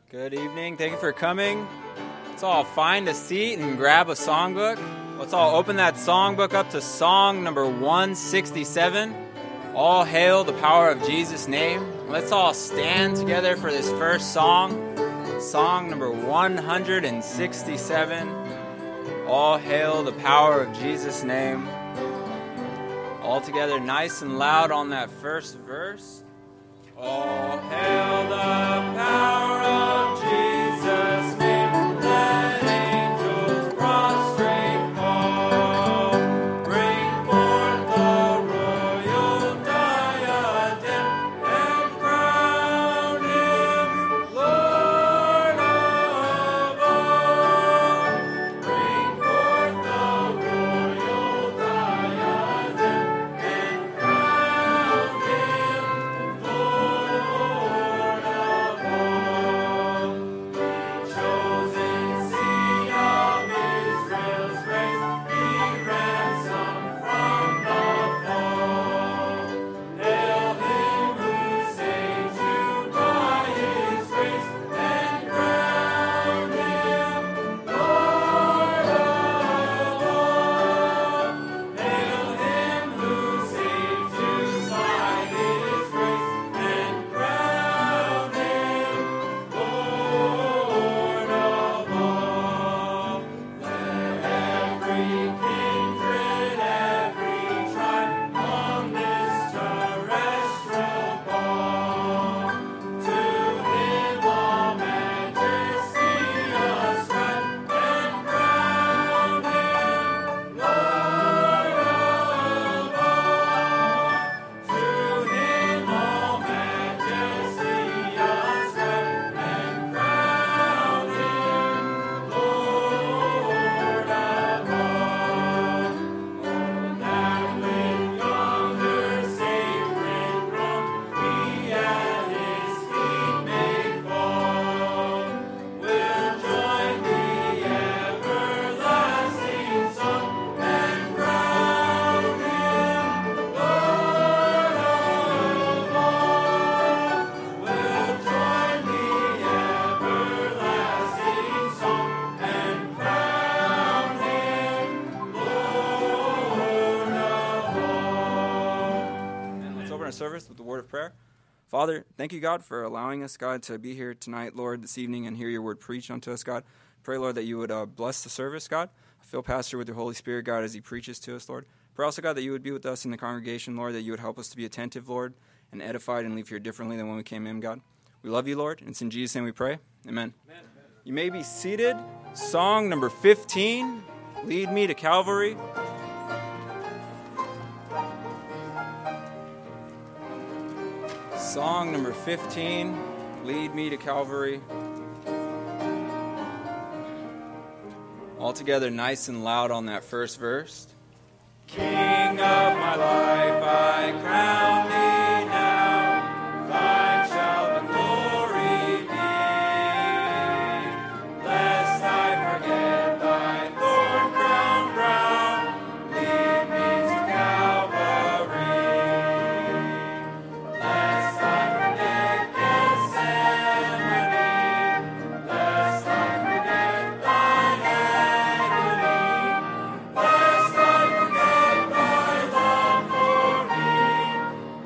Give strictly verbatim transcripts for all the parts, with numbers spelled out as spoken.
Good evening. Thank you for coming. Let's all find a seat and grab a songbook. Let's all open that songbook up to song number one sixty-seven. All hail the power of Jesus' name. Let's all stand together for this first song. Song number one sixty-seven. All hail the power of Jesus' name. All together nice and loud on that first verse. All hail the power of Jesus' name. Let angels prostrate fall. Bring forth the royal diadem and crown him Lord of all. Bring forth the royal diadem and crown him Lord of all. The chosen seed of Israel's race, be ransomed from the fall. Hail him who saves you by his grace, and crown him Lord of all. Hail him who saves you by his grace, and crown him Lord of all. Let every kindred, every tribe on this terrestrial ball, to him all majesty ascribe, and crown him Lord of all. To him all majesty ascribe, and crown him Lord of all. Oh, that with yonder sacred throne we at his feet may fall, we'll join the everlasting song, and crown him Lord of all. We'll join the everlasting song, and crown him Lord of all. And let's open our service with the word of prayer. Father, thank you, God, for allowing us, God, to be here tonight, Lord, this evening, and hear your word preached unto us, God. Pray, Lord, that you would uh, bless the service, God. Fill Pastor with your Holy Spirit, God, as he preaches to us, Lord. Pray also, God, that you would be with us in the congregation, Lord, that you would help us to be attentive, Lord, and edified and leave here differently than when we came in, God. We love you, Lord, and it's in Jesus' name we pray. Amen. Amen. You may be seated. Song number fifteen, Lead Me to Calvary. Song number fifteen, Lead Me to Calvary. All together nice and loud on that first verse. King of my life, I crown thee now. Thine shall the glory be. Lest I forget thy thorn crown brown, lead me to Calvary. Lest I forget Gethsemane, lest I forget thine agony, lest I forget thy love for me.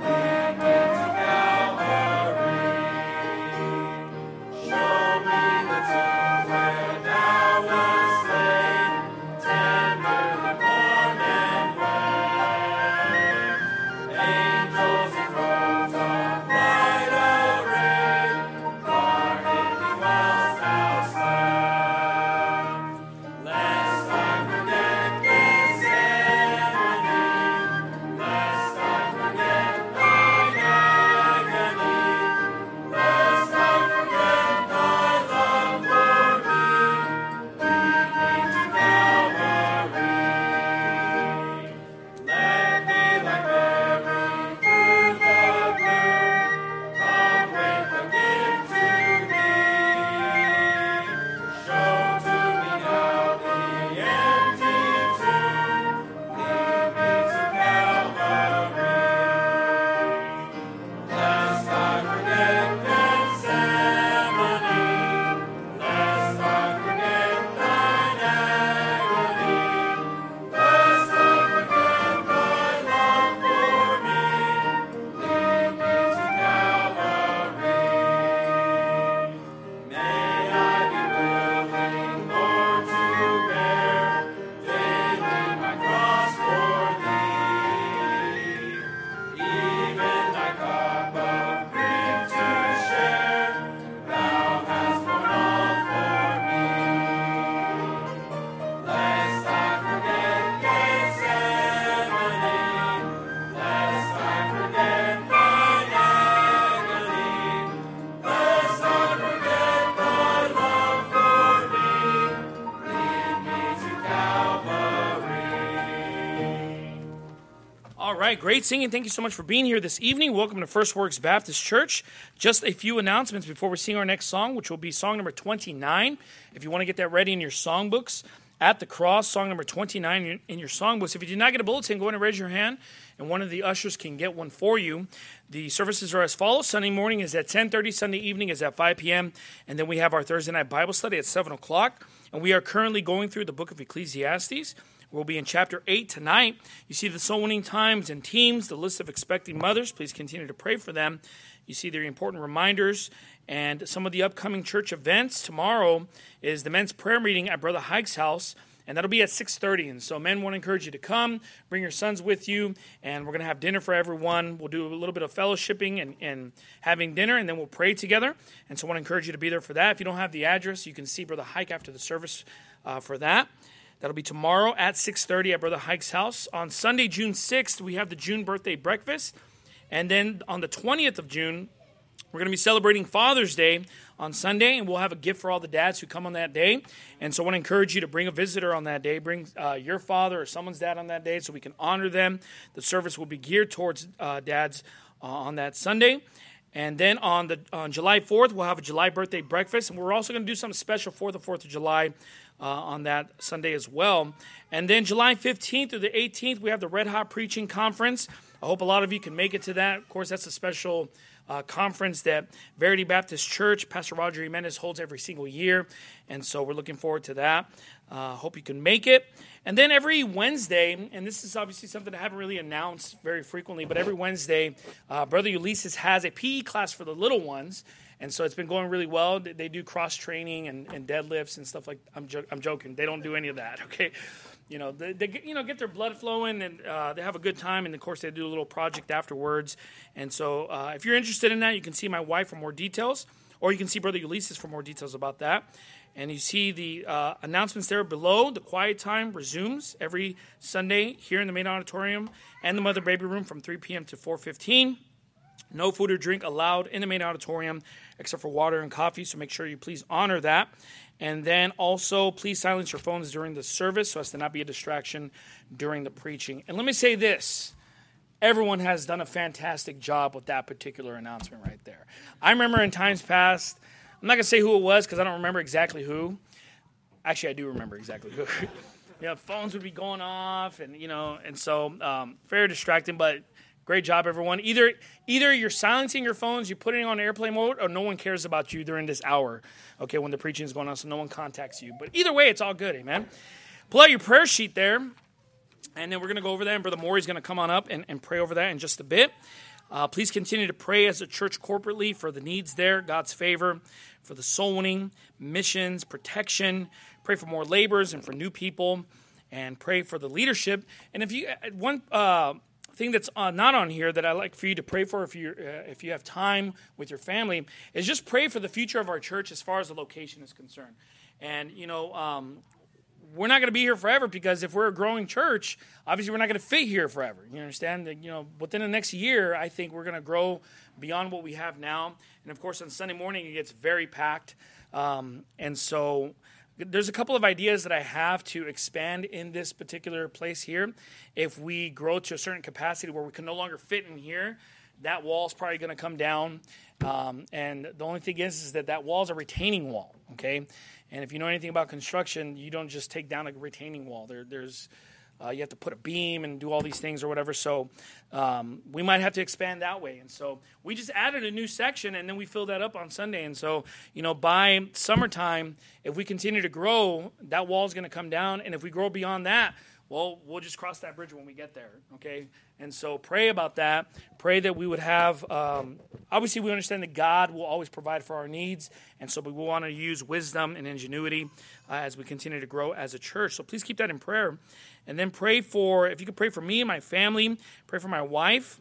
right, great singing. Thank you so much for being here this evening. Welcome to First Works Baptist Church. Just a few announcements before we sing our next song, which will be song number twenty-nine. If you want to get that ready in your songbooks, At the Cross, song number twenty-nine in your songbooks. If you did not get a bulletin, go ahead and raise your hand, and one of the ushers can get one for you. The services are as follows. Sunday morning is at ten thirty. Sunday evening is at five p.m. And then we have our Thursday night Bible study at seven o'clock. And we are currently going through the book of Ecclesiastes. We'll be in chapter eight tonight. You see the soul winning times and teams, the list of expecting mothers. Please continue to pray for them. You see their important reminders and some of the upcoming church events. Tomorrow is the men's prayer meeting at Brother Hike's house, and that'll be at six thirty. And so men want to encourage you to come, bring your sons with you, and we're going to have dinner for everyone. We'll do a little bit of fellowshipping and, and having dinner, and then we'll pray together. And so I want to encourage you to be there for that. If you don't have the address, you can see Brother Hike after the service uh, for that. That'll be tomorrow at six thirty at Brother Hike's house. On Sunday, June sixth, we have the June birthday breakfast. And then on the twentieth of June, we're going to be celebrating Father's Day on Sunday, and we'll have a gift for all the dads who come on that day. And so I want to encourage you to bring a visitor on that day. Bring uh, your father or someone's dad on that day so we can honor them. The service will be geared towards uh, dads uh, on that Sunday. And then on the on July fourth, we'll have a July birthday breakfast. And we're also going to do something special for the fourth of July uh, on that Sunday as well. And then July fifteenth through the eighteenth, we have the Red Hot Preaching Conference. I hope a lot of you can make it to that. Of course, that's a special uh, conference that Verity Baptist Church, Pastor Roger Jimenez, holds every single year. And so we're looking forward to that. Uh, hope you can make it. And then every Wednesday, and this is obviously something I haven't really announced very frequently, but every Wednesday, uh, Brother Ulysses has a P E class for the little ones. And so it's been going really well. They do cross-training and, and deadlifts and stuff like that. I'm, jo- I'm joking. They don't do any of that, okay? You know, they, they get, you know, get their blood flowing, and uh, they have a good time. And, of course, they do a little project afterwards. And so uh, if you're interested in that, you can see my wife for more details, or you can see Brother Ulysses for more details about that. And you see the uh, announcements there below. The quiet time resumes every Sunday here in the main auditorium and the Mother Baby Room from three p.m. to four fifteen. No food or drink allowed in the main auditorium except for water and coffee, so make sure you please honor that. And then also, please silence your phones during the service so as to not be a distraction during the preaching. And let me say this. Everyone has done a fantastic job with that particular announcement right there. I remember in times past, I'm not going to say who it was because I don't remember exactly who. Actually, I do remember exactly who. You know, phones would be going off, and, you know, and so um, very distracting, but great job, everyone. Either either you're silencing your phones, you're putting it on airplane mode, or no one cares about you during this hour, okay, when the preaching is going on, so no one contacts you. But either way, it's all good, amen. Pull out your prayer sheet there, and then we're going to go over that, and Brother Maury's going to come on up and, and pray over that in just a bit. Uh, please continue to pray as a church corporately for the needs there, God's favor, for the soul winning, missions, protection. Pray for more laborers and for new people, and pray for the leadership. And if you one. Uh, thing that's uh, not on here that I like for you to pray for if you uh, if you have time with your family is just pray for the future of our church as far as the location is concerned. And, you know, um, we're not going to be here forever because if we're a growing church, obviously we're not going to fit here forever. You understand? That, you know, within the next year, I think we're going to grow beyond what we have now. And, of course, on Sunday morning, it gets very packed. Um, and so there's a couple of ideas that I have to expand in this particular place here. If we grow to a certain capacity where we can no longer fit in here, that wall's probably going to come down. Um, and the only thing is, is that that wall's a retaining wall, okay? And if you know anything about construction, you don't just take down a retaining wall. There, there's uh, you have to put a beam and do all these things or whatever. So um, we might have to expand that way. And so we just added a new section, and then we filled that up on Sunday. And so, you know, by summertime, if we continue to grow, that wall's going to come down. And if we grow beyond that, well, we'll just cross that bridge when we get there, okay? And so pray about that. Pray that we would have, um, obviously we understand that God will always provide for our needs, and so we will want to use wisdom and ingenuity uh, as we continue to grow as a church. So please keep that in prayer. And then pray for, if you could pray for me and my family, pray for my wife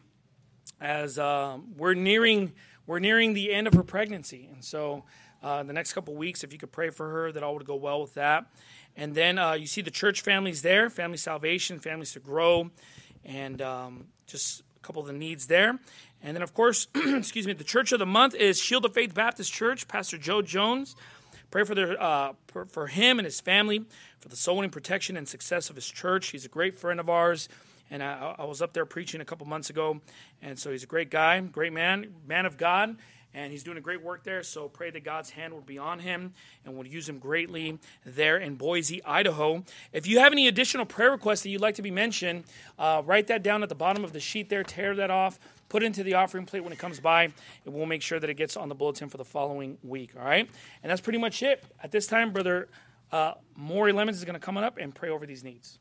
as uh, we're nearing we're nearing the end of her pregnancy. And so uh, the next couple weeks, if you could pray for her, that all would go well with that. And then uh, you see the church families there, family salvation, families to grow, and um, just a couple of the needs there. And then, of course, excuse me, the church of the month is Shield of Faith Baptist Church, Pastor Joe Jones. Pray for their uh, for, for him and his family, for the soul winning protection and success of his church. He's a great friend of ours, and I, I was up there preaching a couple months ago, and so he's a great guy, great man, man of God, and he's doing a great work there, so pray that God's hand will be on him and will use him greatly there in Boise, Idaho. If you have any additional prayer requests that you'd like to be mentioned, uh, write that down at the bottom of the sheet there, tear that off, put it into the offering plate when it comes by, and we'll make sure that it gets on the bulletin for the following week, all right? And that's pretty much it. At this time, Brother uh, Maury Lemons is going to come on up and pray over these needs.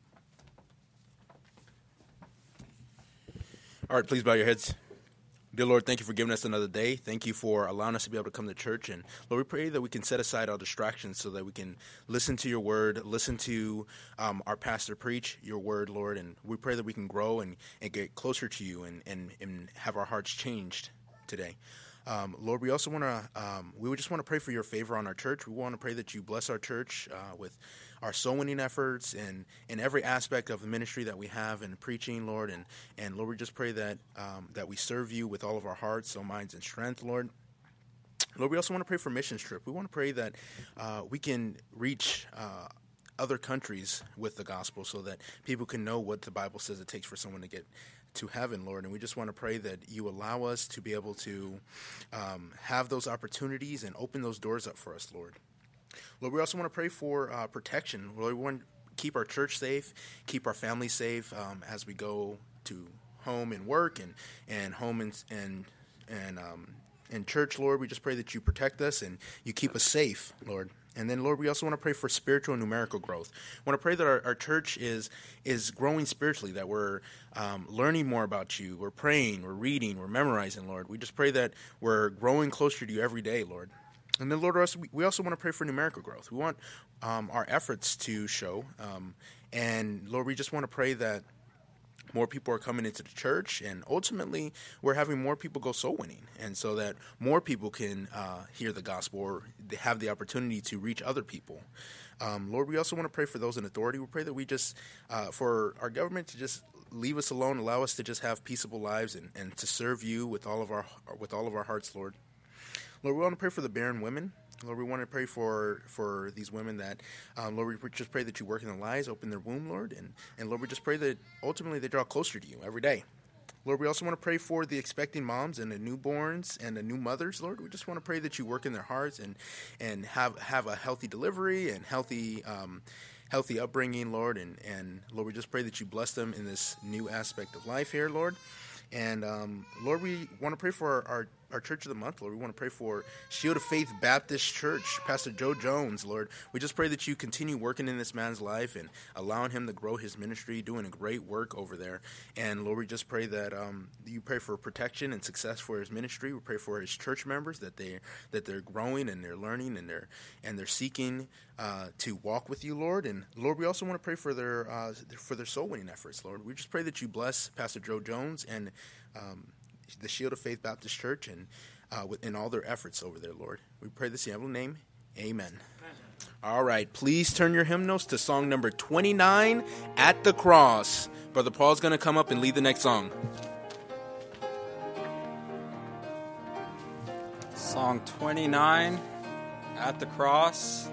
All right, please bow your heads. Dear Lord, thank you for giving us another day. Thank you for allowing us to be able to come to church. And Lord, we pray that we can set aside our distractions so that we can listen to your word, listen to um, our pastor preach your word, Lord. And we pray that we can grow and, and get closer to you and, and, and have our hearts changed today. Um, Lord, we also want to, um, we would just want to pray for your favor on our church. We want to pray that you bless our church uh, with our soul winning efforts and in every aspect of the ministry that we have in preaching, Lord. And, and Lord, we just pray that um, that we serve you with all of our hearts, soul, minds, and strength, Lord. Lord, we also want to pray for missions trip. We want to pray that uh, we can reach uh, other countries with the gospel so that people can know what the Bible says it takes for someone to get to heaven, Lord. And we just want to pray that you allow us to be able to um, have those opportunities and open those doors up for us, Lord. Lord, we also want to pray for uh, protection. Lord, we want to keep our church safe, keep our family safe um, as we go to home and work and, and home and and and um, and church, Lord. We just pray that you protect us and you keep us safe, Lord. And then, Lord, we also want to pray for spiritual and numerical growth. We want to pray that our, our church is is growing spiritually, that we're um, learning more about you. We're praying, we're reading, we're memorizing, Lord. We just pray that we're growing closer to you every day, Lord. And then, Lord, we also want to pray for numerical growth. We want um, our efforts to show. Um, and, Lord, we just want to pray that more people are coming into the church, and ultimately we're having more people go soul winning, and so that more people can uh, hear the gospel or they have the opportunity to reach other people. Um, Lord, we also want to pray for those in authority. We pray that we just, uh, for our government to just leave us alone, allow us to just have peaceable lives and, and to serve you with all of our with all of our hearts, Lord. Lord, we want to pray for the barren women. Lord, we want to pray for, for these women that, um, Lord, we just pray that you work in their lives, open their womb, Lord. And, and Lord, we just pray that ultimately they draw closer to you every day. Lord, we also want to pray for the expecting moms and the newborns and the new mothers, Lord. We just want to pray that you work in their hearts and, and have, have a healthy delivery and healthy um, healthy upbringing, Lord. And, and, Lord, we just pray that you bless them in this new aspect of life here, Lord. And, um, Lord, we want to pray for our, our Our church of the month, Lord. We want to pray for Shield of Faith Baptist Church, Pastor Joe Jones, Lord. We just pray that you continue working in this man's life and allowing him to grow his ministry, doing a great work over there. And, Lord, we just pray that um, you pray for protection and success for his ministry. We pray for his church members, that, they, that they're growing and they're learning and they're, and they're seeking uh, to walk with you, Lord. And, Lord, we also want to pray for their, uh, for their soul-winning efforts, Lord. We just pray that you bless Pastor Joe Jones and um the Shield of Faith Baptist Church and uh, in all their efforts over there, Lord. We pray this in your name. Amen. All right, please turn your hymnals to song number twenty-nine, At the Cross. Brother Paul's going to come up and lead the next song. Song twenty-nine, At the Cross.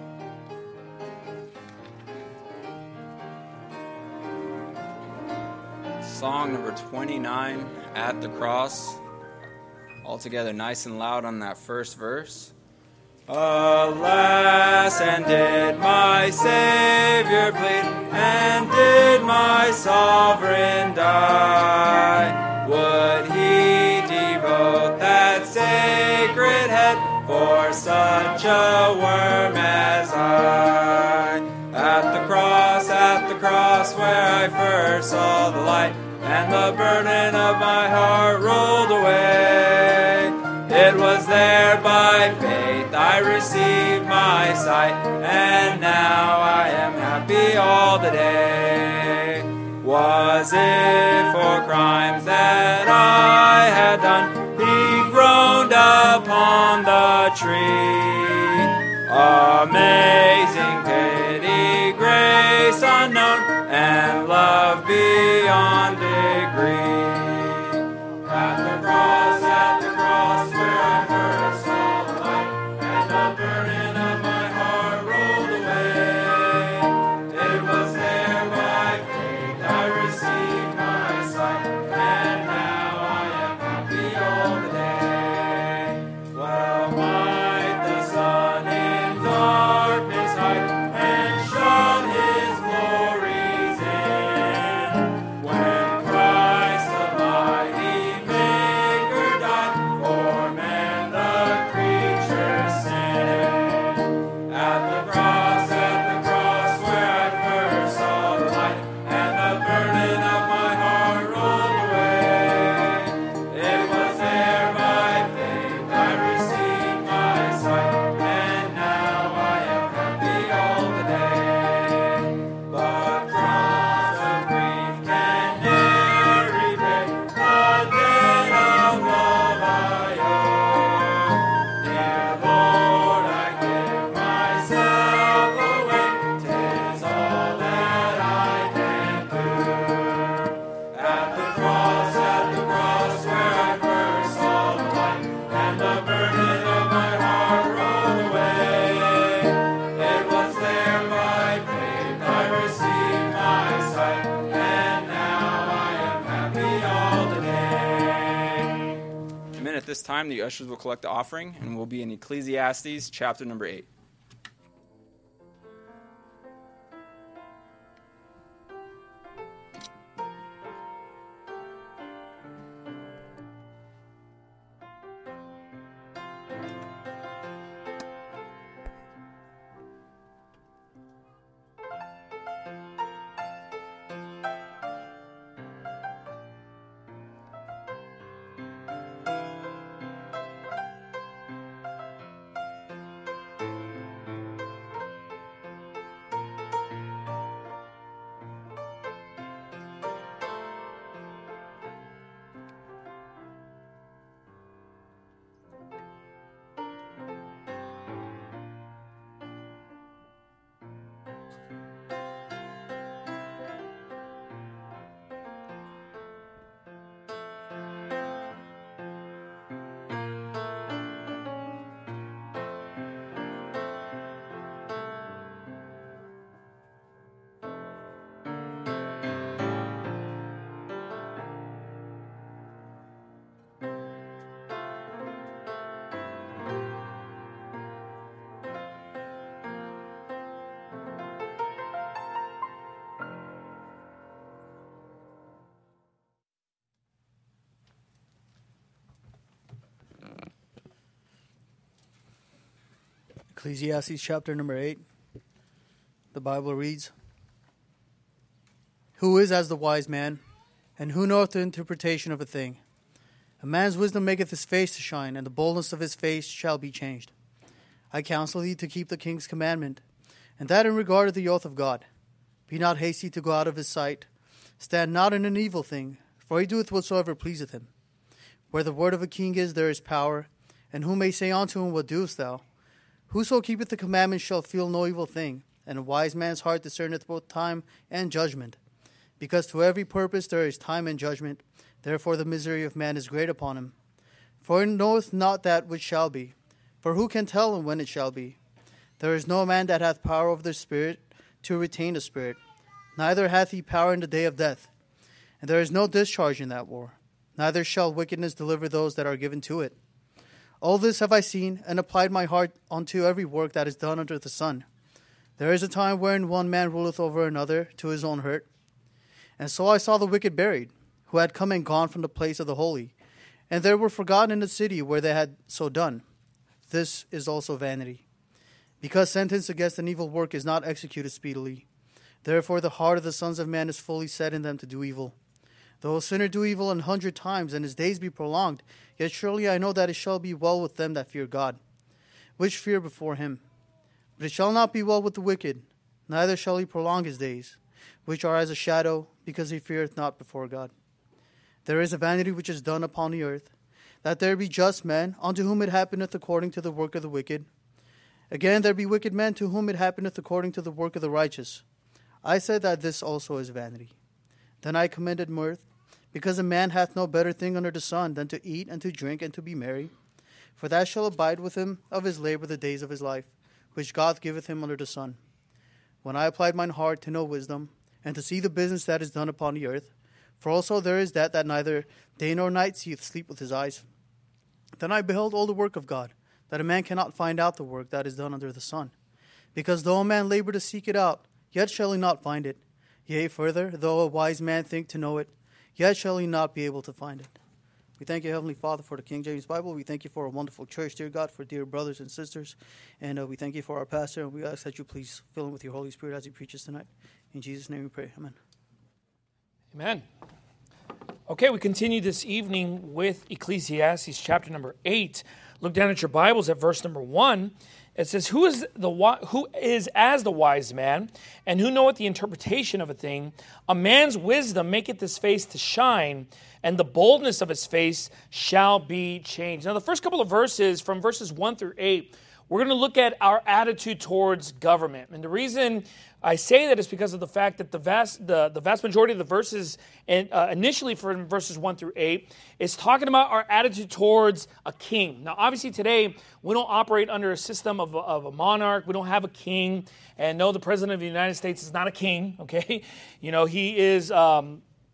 Song number twenty-nine, At the Cross. All together nice and loud on that first verse. Alas, and did my Savior bleed, and did my Sovereign die? Would he devote that sacred head for such a worm as I? At the cross, at the cross, where I first saw the light, and the burden of my heart rolled away. It was there by faith I received my sight, and now I am happy all the day. Was it for crimes that I had done, he groaned upon the tree? Amazing pity, grace unknown, and love beyond degree. At the cross, at the cross, where I first saw the light, and the burden of my heart rolled away. It was there by faith I received my this time, the ushers will collect the offering, and we'll be in Ecclesiastes chapter number eight. Ecclesiastes chapter number eight. The Bible reads, Who is as the wise man, and who knoweth the interpretation of a thing? A man's wisdom maketh his face to shine, and the boldness of his face shall be changed. I counsel thee to keep the king's commandment, and that in regard of the oath of God. Be not hasty to go out of his sight. Stand not in an evil thing, for he doeth whatsoever pleaseth him. Where the word of a king is, there is power, and who may say unto him, What doest thou? Whoso keepeth the commandments shall feel no evil thing, and a wise man's heart discerneth both time and judgment. Because to every purpose there is time and judgment, therefore the misery of man is great upon him. For he knoweth not that which shall be, for who can tell him when it shall be? There is no man that hath power over the spirit to retain the spirit, neither hath he power in the day of death. And there is no discharge in that war, neither shall wickedness deliver those that are given to it. All this have I seen, and applied my heart unto every work that is done under the sun. There is a time wherein one man ruleth over another to his own hurt. And so I saw the wicked buried, who had come and gone from the place of the holy, and they were forgotten in the city where they had so done. This is also vanity. Because sentence against an evil work is not executed speedily. Therefore the heart of the sons of man is fully set in them to do evil. Though a sinner do evil an hundred times, and his days be prolonged, yet surely I know that it shall be well with them that fear God, which fear before him. But it shall not be well with the wicked, neither shall he prolong his days, which are as a shadow, because he feareth not before God. There is a vanity which is done upon the earth, that there be just men, unto whom it happeneth according to the work of the wicked. Again there be wicked men, to whom it happeneth according to the work of the righteous. I said that this also is vanity. Then I commended mirth, because a man hath no better thing under the sun than to eat and to drink and to be merry. For that shall abide with him of his labor the days of his life, which God giveth him under the sun. When I applied mine heart to know wisdom, and to see the business that is done upon the earth, for also there is that that neither day nor night seeth sleep with his eyes. Then I beheld all the work of God, that a man cannot find out the work that is done under the sun. Because though a man labor to seek it out, yet shall he not find it. Yea, further, though a wise man think to know it, yet shall he not be able to find it. We thank you, Heavenly Father, for the King James Bible. We thank you for a wonderful church, dear God, for dear brothers and sisters. And uh, we thank you for our pastor, and we ask that you please fill him with your Holy Spirit as he preaches tonight. In Jesus' name we pray. Amen. Amen. Okay, we continue this evening with Ecclesiastes chapter number eight. Look down at your Bibles at verse number one. It says, who is the who is as the wise man, and who knoweth the interpretation of a thing? A man's wisdom maketh his face to shine, and the boldness of his face shall be changed. Now, the first couple of verses, from verses one through eight, we're going to look at our attitude towards government. And the reason I say that is because of the fact that the vast the, the vast majority of the verses, and, uh, initially from verses one through eight, is talking about our attitude towards a king. Now, obviously today, we don't operate under a system of a, of a monarch. We don't have a king. And no, the President of the United States is not a king, okay? You know, he is... Um,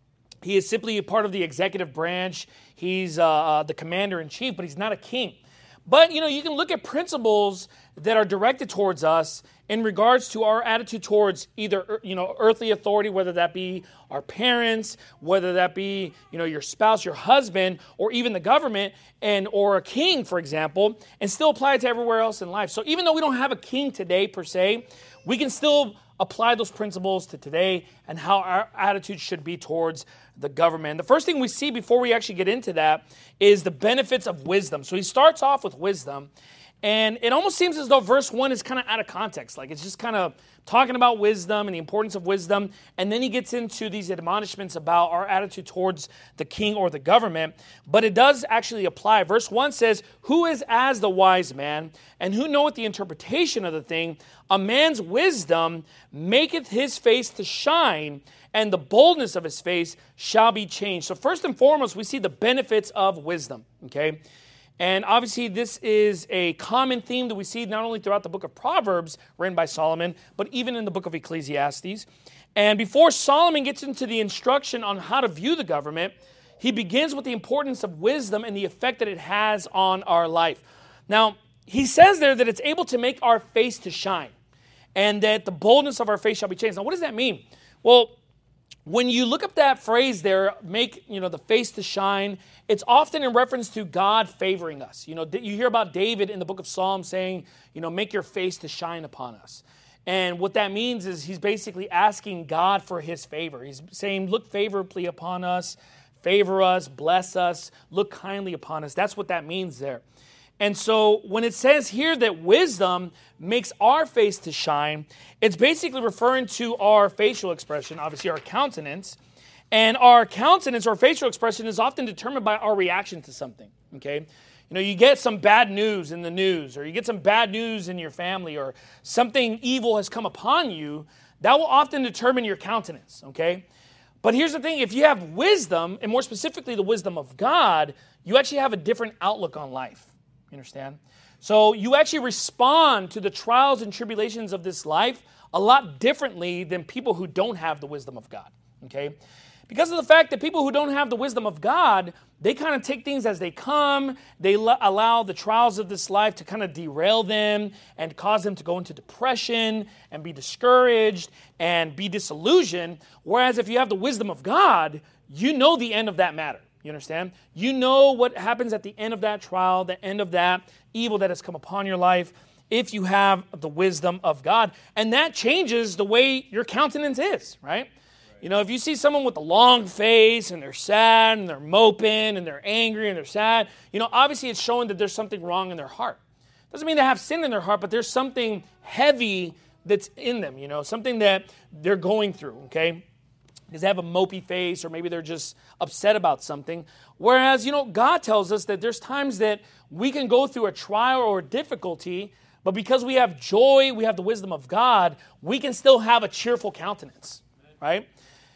He is simply a part of the executive branch. He's uh, the commander-in-chief, but he's not a king. But, you know, you can look at principles that are directed towards us in regards to our attitude towards either, you know, earthly authority, whether that be our parents, whether that be, you know, your spouse, your husband, or even the government, and or a king, for example, and still apply it to everywhere else in life. So even though we don't have a king today, per se, we can still apply those principles to today and how our attitude should be towards the government. The first thing we see before we actually get into that is the benefits of wisdom. So he starts off with wisdom, and it almost seems as though verse one is kind of out of context. Like it's just kind of talking about wisdom and the importance of wisdom, and then he gets into these admonishments about our attitude towards the king or the government. But it does actually apply. Verse one says, "Who is as the wise man, and who knoweth the interpretation of the thing? A man's wisdom maketh his face to shine, and the boldness of his face shall be changed." So first and foremost, we see the benefits of wisdom, okay? And obviously this is a common theme that we see not only throughout the book of Proverbs written by Solomon, but even in the book of Ecclesiastes. And before Solomon gets into the instruction on how to view the government, he begins with the importance of wisdom and the effect that it has on our life. Now, he says there that it's able to make our face to shine, and that the boldness of our face shall be changed. Now, what does that mean? Well, when you look up that phrase there, make, you know, the face to shine, it's often in reference to God favoring us. You know, you hear about David in the book of Psalms saying, you know, make your face to shine upon us. And what that means is he's basically asking God for his favor. He's saying, look favorably upon us, favor us, bless us, look kindly upon us. That's what that means there. And so when it says here that wisdom makes our face to shine, it's basically referring to our facial expression, obviously our countenance. And our countenance or facial expression is often determined by our reaction to something, okay? You know, you get some bad news in the news, or you get some bad news in your family, or something evil has come upon you, that will often determine your countenance, okay? But here's the thing, if you have wisdom, and more specifically the wisdom of God, you actually have a different outlook on life. You understand? So you actually respond to the trials and tribulations of this life a lot differently than people who don't have the wisdom of God, okay? Because of the fact that people who don't have the wisdom of God, they kind of take things as they come. They l- allow the trials of this life to kind of derail them and cause them to go into depression and be discouraged and be disillusioned. Whereas if you have the wisdom of God, you know the end of that matter. You understand? You know what happens at the end of that trial, the end of that evil that has come upon your life, if you have the wisdom of God. And that changes the way your countenance is, right? You know, if you see someone with a long face and they're sad and they're moping and they're angry and they're sad, you know, obviously it's showing that there's something wrong in their heart. Doesn't mean they have sin in their heart, but there's something heavy that's in them, you know, something that they're going through, okay? Because they have a mopey face, or maybe they're just upset about something. Whereas, you know, God tells us that there's times that we can go through a trial or a difficulty, but because we have joy, we have the wisdom of God, we can still have a cheerful countenance, right?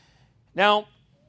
Now,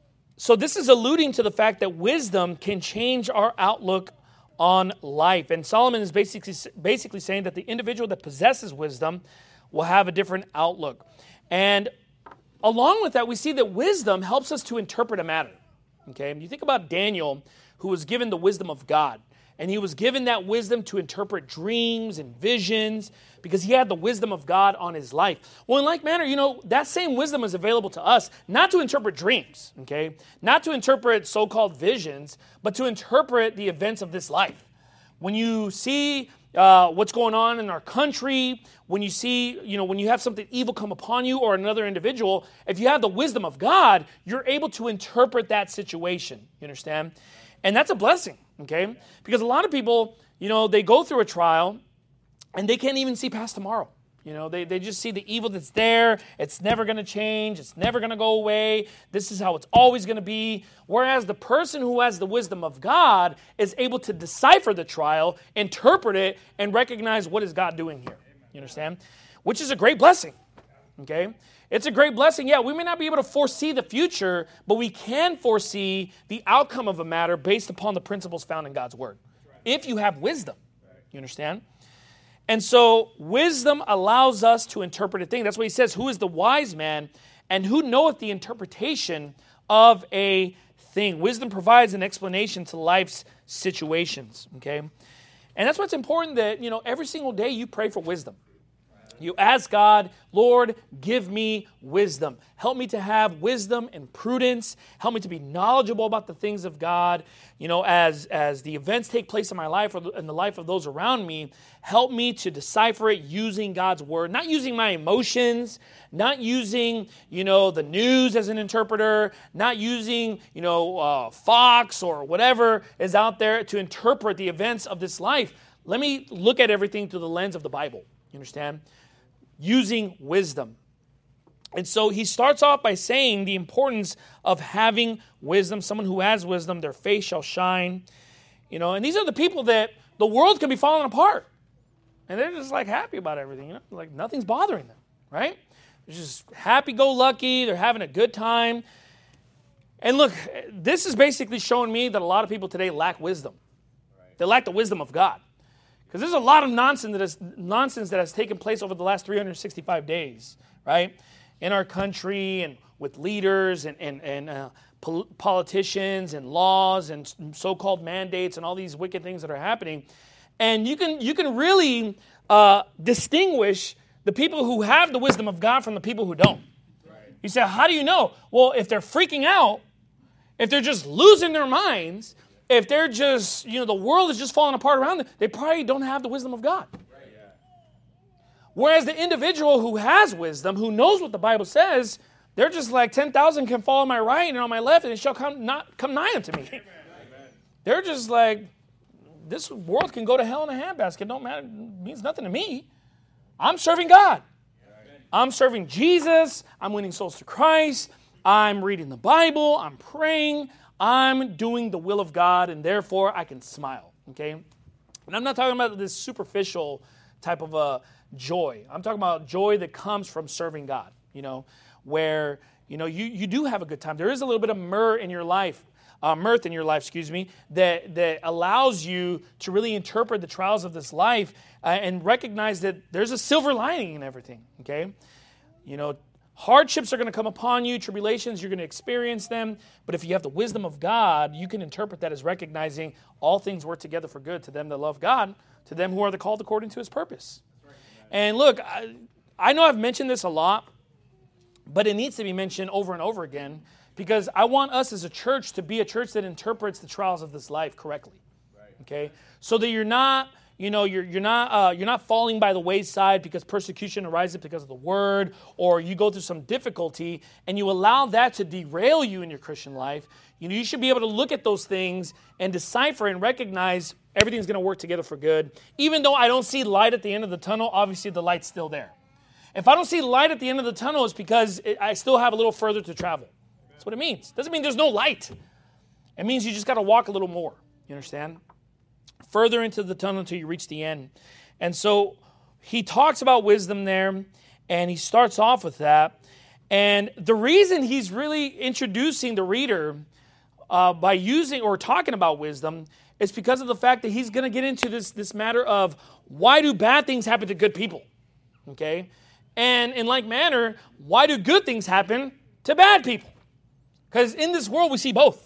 so this is alluding to the fact that wisdom can change our outlook on life. And Solomon is basically, basically saying that the individual that possesses wisdom will have a different outlook. And along with that, we see that wisdom helps us to interpret a matter. Okay, you think about Daniel, who was given the wisdom of God, and he was given that wisdom to interpret dreams and visions because he had the wisdom of God on his life. Well, in like manner, you know, that same wisdom is available to us, not to interpret dreams, okay, not to interpret so-called visions, but to interpret the events of this life. When you see uh, what's going on in our country, when you see, you know, when you have something evil come upon you or another individual, if you have the wisdom of God, you're able to interpret that situation. You understand? And that's a blessing, okay? Because a lot of people, you know, they go through a trial and they can't even see past tomorrow. You know, they, they just see the evil that's there. It's never going to change. It's never going to go away. This is how it's always going to be. Whereas the person who has the wisdom of God is able to decipher the trial, interpret it, and recognize what is God doing here. You understand? Which is a great blessing, okay? It's a great blessing. Yeah, we may not be able to foresee the future, but we can foresee the outcome of a matter based upon the principles found in God's Word. If you have wisdom, you understand? And so wisdom allows us to interpret a thing. That's why he says, who is the wise man and who knoweth the interpretation of a thing. Wisdom provides an explanation to life's situations, okay? And that's what's important, that, you know, every single day you pray for wisdom. You ask God, Lord, give me wisdom. Help me to have wisdom and prudence. Help me to be knowledgeable about the things of God. You know, as, as the events take place in my life or in the life of those around me, help me to decipher it using God's word, not using my emotions, not using, you know, the news as an interpreter, not using, you know, uh, Fox or whatever is out there to interpret the events of this life. Let me look at everything through the lens of the Bible. You understand? Using wisdom. And so he starts off by saying the importance of having wisdom. Someone who has wisdom, their face shall shine. You know, and these are the people that the world can be falling apart. And they're just like happy about everything, you know, like nothing's bothering them, right? They're just happy-go-lucky. They're having a good time. And look, this is basically showing me that a lot of people today lack wisdom. They lack the wisdom of God. Because there's a lot of nonsense that, has, nonsense that has taken place over the last three hundred sixty-five days, right? In our country and with leaders and, and, and uh, pol- politicians and laws and so-called mandates and all these wicked things that are happening. And you can, you can really uh, distinguish the people who have the wisdom of God from the people who don't. Right. You say, how do you know? Well, if they're freaking out, if they're just losing their minds, if they're just, you know, the world is just falling apart around them, they probably don't have the wisdom of God. Right. Yeah. Whereas the individual who has wisdom, who knows what the Bible says, they're just like ten thousand can fall on my right and on my left, and it shall come not come nigh unto me. Amen. They're just like, this world can go to hell in a handbasket. Don't matter. It means nothing to me. I'm serving God. I'm serving Jesus. I'm winning souls to Christ. I'm reading the Bible. I'm praying. I'm doing the will of God, and therefore I can smile, okay? And I'm not talking about this superficial type of a joy. I'm talking about joy that comes from serving God, you know, where, you know, you, you do have a good time. There is a little bit of myrrh in your life, uh, mirth in your life, excuse me, that, that allows you to really interpret the trials of this life uh, and recognize that there's a silver lining in everything, okay? You know, hardships are going to come upon you, tribulations, you're going to experience them. But if you have the wisdom of God, you can interpret that as recognizing all things work together for good to them that love God, to them who are the called according to his purpose. Right. And look, I, I know I've mentioned this a lot, but it needs to be mentioned over and over again because I want us as a church to be a church that interprets the trials of this life correctly. Right. Okay? So that you're not... You know, you're you're not uh, you're not falling by the wayside because persecution arises because of the word, or you go through some difficulty and you allow that to derail you in your Christian life. You know, you should be able to look at those things and decipher and recognize everything's going to work together for good. Even though I don't see light at the end of the tunnel, obviously the light's still there. If I don't see light at the end of the tunnel, it's because it, I still have a little further to travel. That's what it means. Doesn't mean there's no light. It means you just got to walk a little more. You understand? Further into the tunnel until you reach the end. And so he talks about wisdom there, and he starts off with that. And the reason he's really introducing the reader uh, by using or talking about wisdom is because of the fact that he's going to get into this, this matter of why do bad things happen to good people? Okay? And in like manner, why do good things happen to bad people? Because in this world we see both.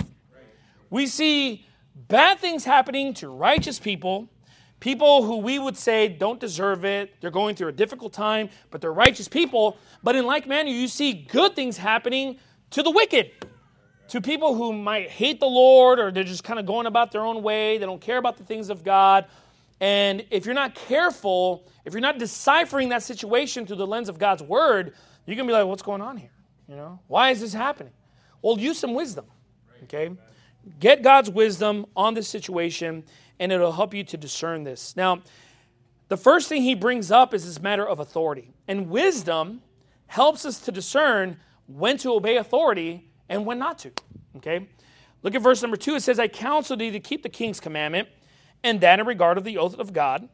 We see bad things happening to righteous people, people who we would say don't deserve it. They're going through a difficult time, but they're righteous people. But in like manner, you see good things happening to the wicked, to people who might hate the Lord, or they're just kind of going about their own way. They don't care about the things of God. And if you're not careful, if you're not deciphering that situation through the lens of God's word, you're going to be like, what's going on here? You know, why is this happening? Well, use some wisdom, okay? Get God's wisdom on this situation, and it'll help you to discern this. Now, the first thing he brings up is this matter of authority. And wisdom helps us to discern when to obey authority and when not to. Okay? Look at verse number two. It says, I counsel thee to keep the king's commandment, and that in regard of the oath of God.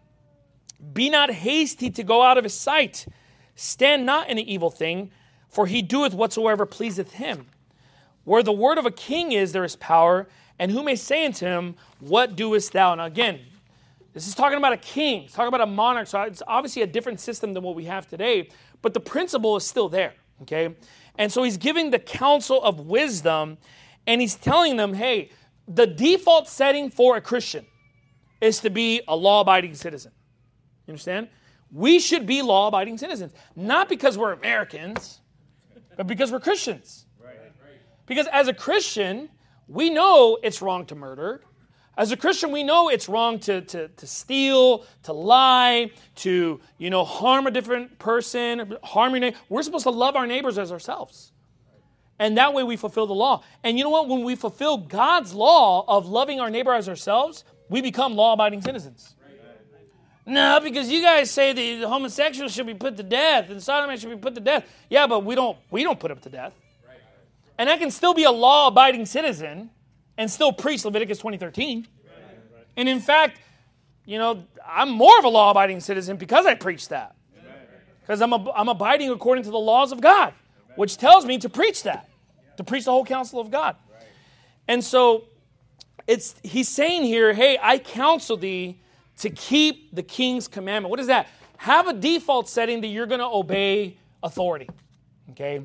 Be not hasty to go out of his sight. Stand not in the evil thing, for he doeth whatsoever pleaseth him. Where the word of a king is, there is power, and who may say unto him, what doest thou? Now again, this is talking about a king. It's talking about a monarch, so it's obviously a different system than what we have today, but the principle is still there, Okay? And so he's giving the counsel of wisdom, and he's telling them, hey, the default setting for a Christian is to be a law-abiding citizen. You understand? We should be law-abiding citizens, not because we're Americans, but because we're Christians. Because as a Christian, we know it's wrong to murder. As a Christian, we know it's wrong to, to, to steal, to lie, to, you know, harm a different person, harm your neighbor. We're supposed to love our neighbors as ourselves. And that way we fulfill the law. And you know what? When we fulfill God's law of loving our neighbor as ourselves, we become law-abiding citizens. No, because you guys say the homosexuals should be put to death and sodomites should be put to death. Yeah, but we don't we don't put them to death. And I can still be a law-abiding citizen and still preach Leviticus twenty thirteen. And in fact, you know, I'm more of a law-abiding citizen because I preach that. Because I'm, a, I'm abiding according to the laws of God, which tells me to preach that, to preach the whole counsel of God. And so it's he's saying here, hey, I counsel thee to keep the king's commandment. What is that? Have a default setting that you're going to obey authority. Okay?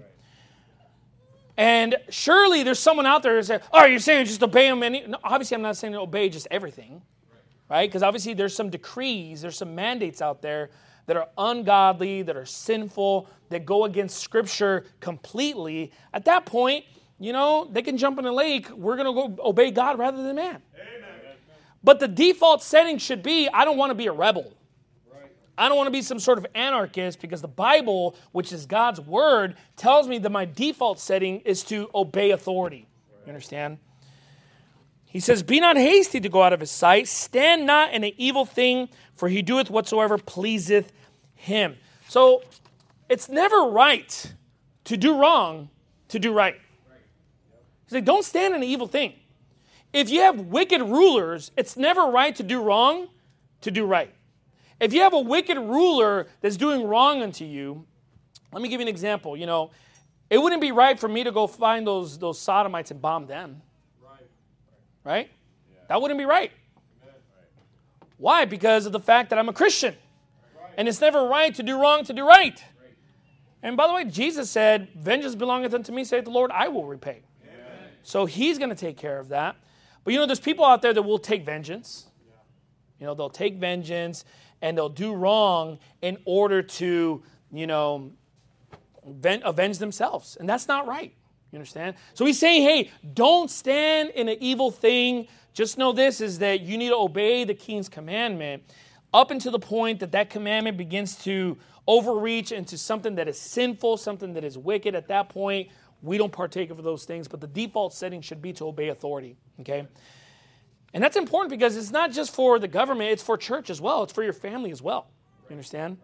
And surely there's someone out there who says, oh, you're saying just obey them? Any-? No, obviously, I'm not saying to obey just everything. Right? Because obviously there's some decrees, there's some mandates out there that are ungodly, that are sinful, that go against Scripture completely. At that point, you know, they can jump in the lake. We're going to go obey God rather than man. But the default setting should be, I don't want to be a rebel. Right. I don't want to be some sort of anarchist because the Bible, which is God's word, tells me that my default setting is to obey authority. Right. You understand? He says, be not hasty to go out of his sight. Stand not in an evil thing, for he doeth whatsoever pleaseth him. So it's never right to do wrong to do right. He's like, don't stand in an evil thing. If you have wicked rulers, it's never right to do wrong to do right. If you have a wicked ruler that's doing wrong unto you, let me give you an example. You know, it wouldn't be right for me to go find those, those sodomites and bomb them. Right? Right? Yeah. That wouldn't be right. Why? Because of the fact that I'm a Christian. And it's never right to do wrong to do right. And by the way, Jesus said, vengeance belongeth unto me, saith the Lord, I will repay. Amen. So he's going to take care of that. But you know, there's people out there that will take vengeance. You know, they'll take vengeance and they'll do wrong in order to, you know, avenge themselves. And that's not right. You understand? So he's saying, hey, don't stand in an evil thing. Just know this is that you need to obey the king's commandment up until the point that that commandment begins to overreach into something that is sinful, something that is wicked. At that point, we don't partake of those things, but the default setting should be to obey authority, okay? And that's important because it's not just for the government, it's for church as well. It's for your family as well. You understand?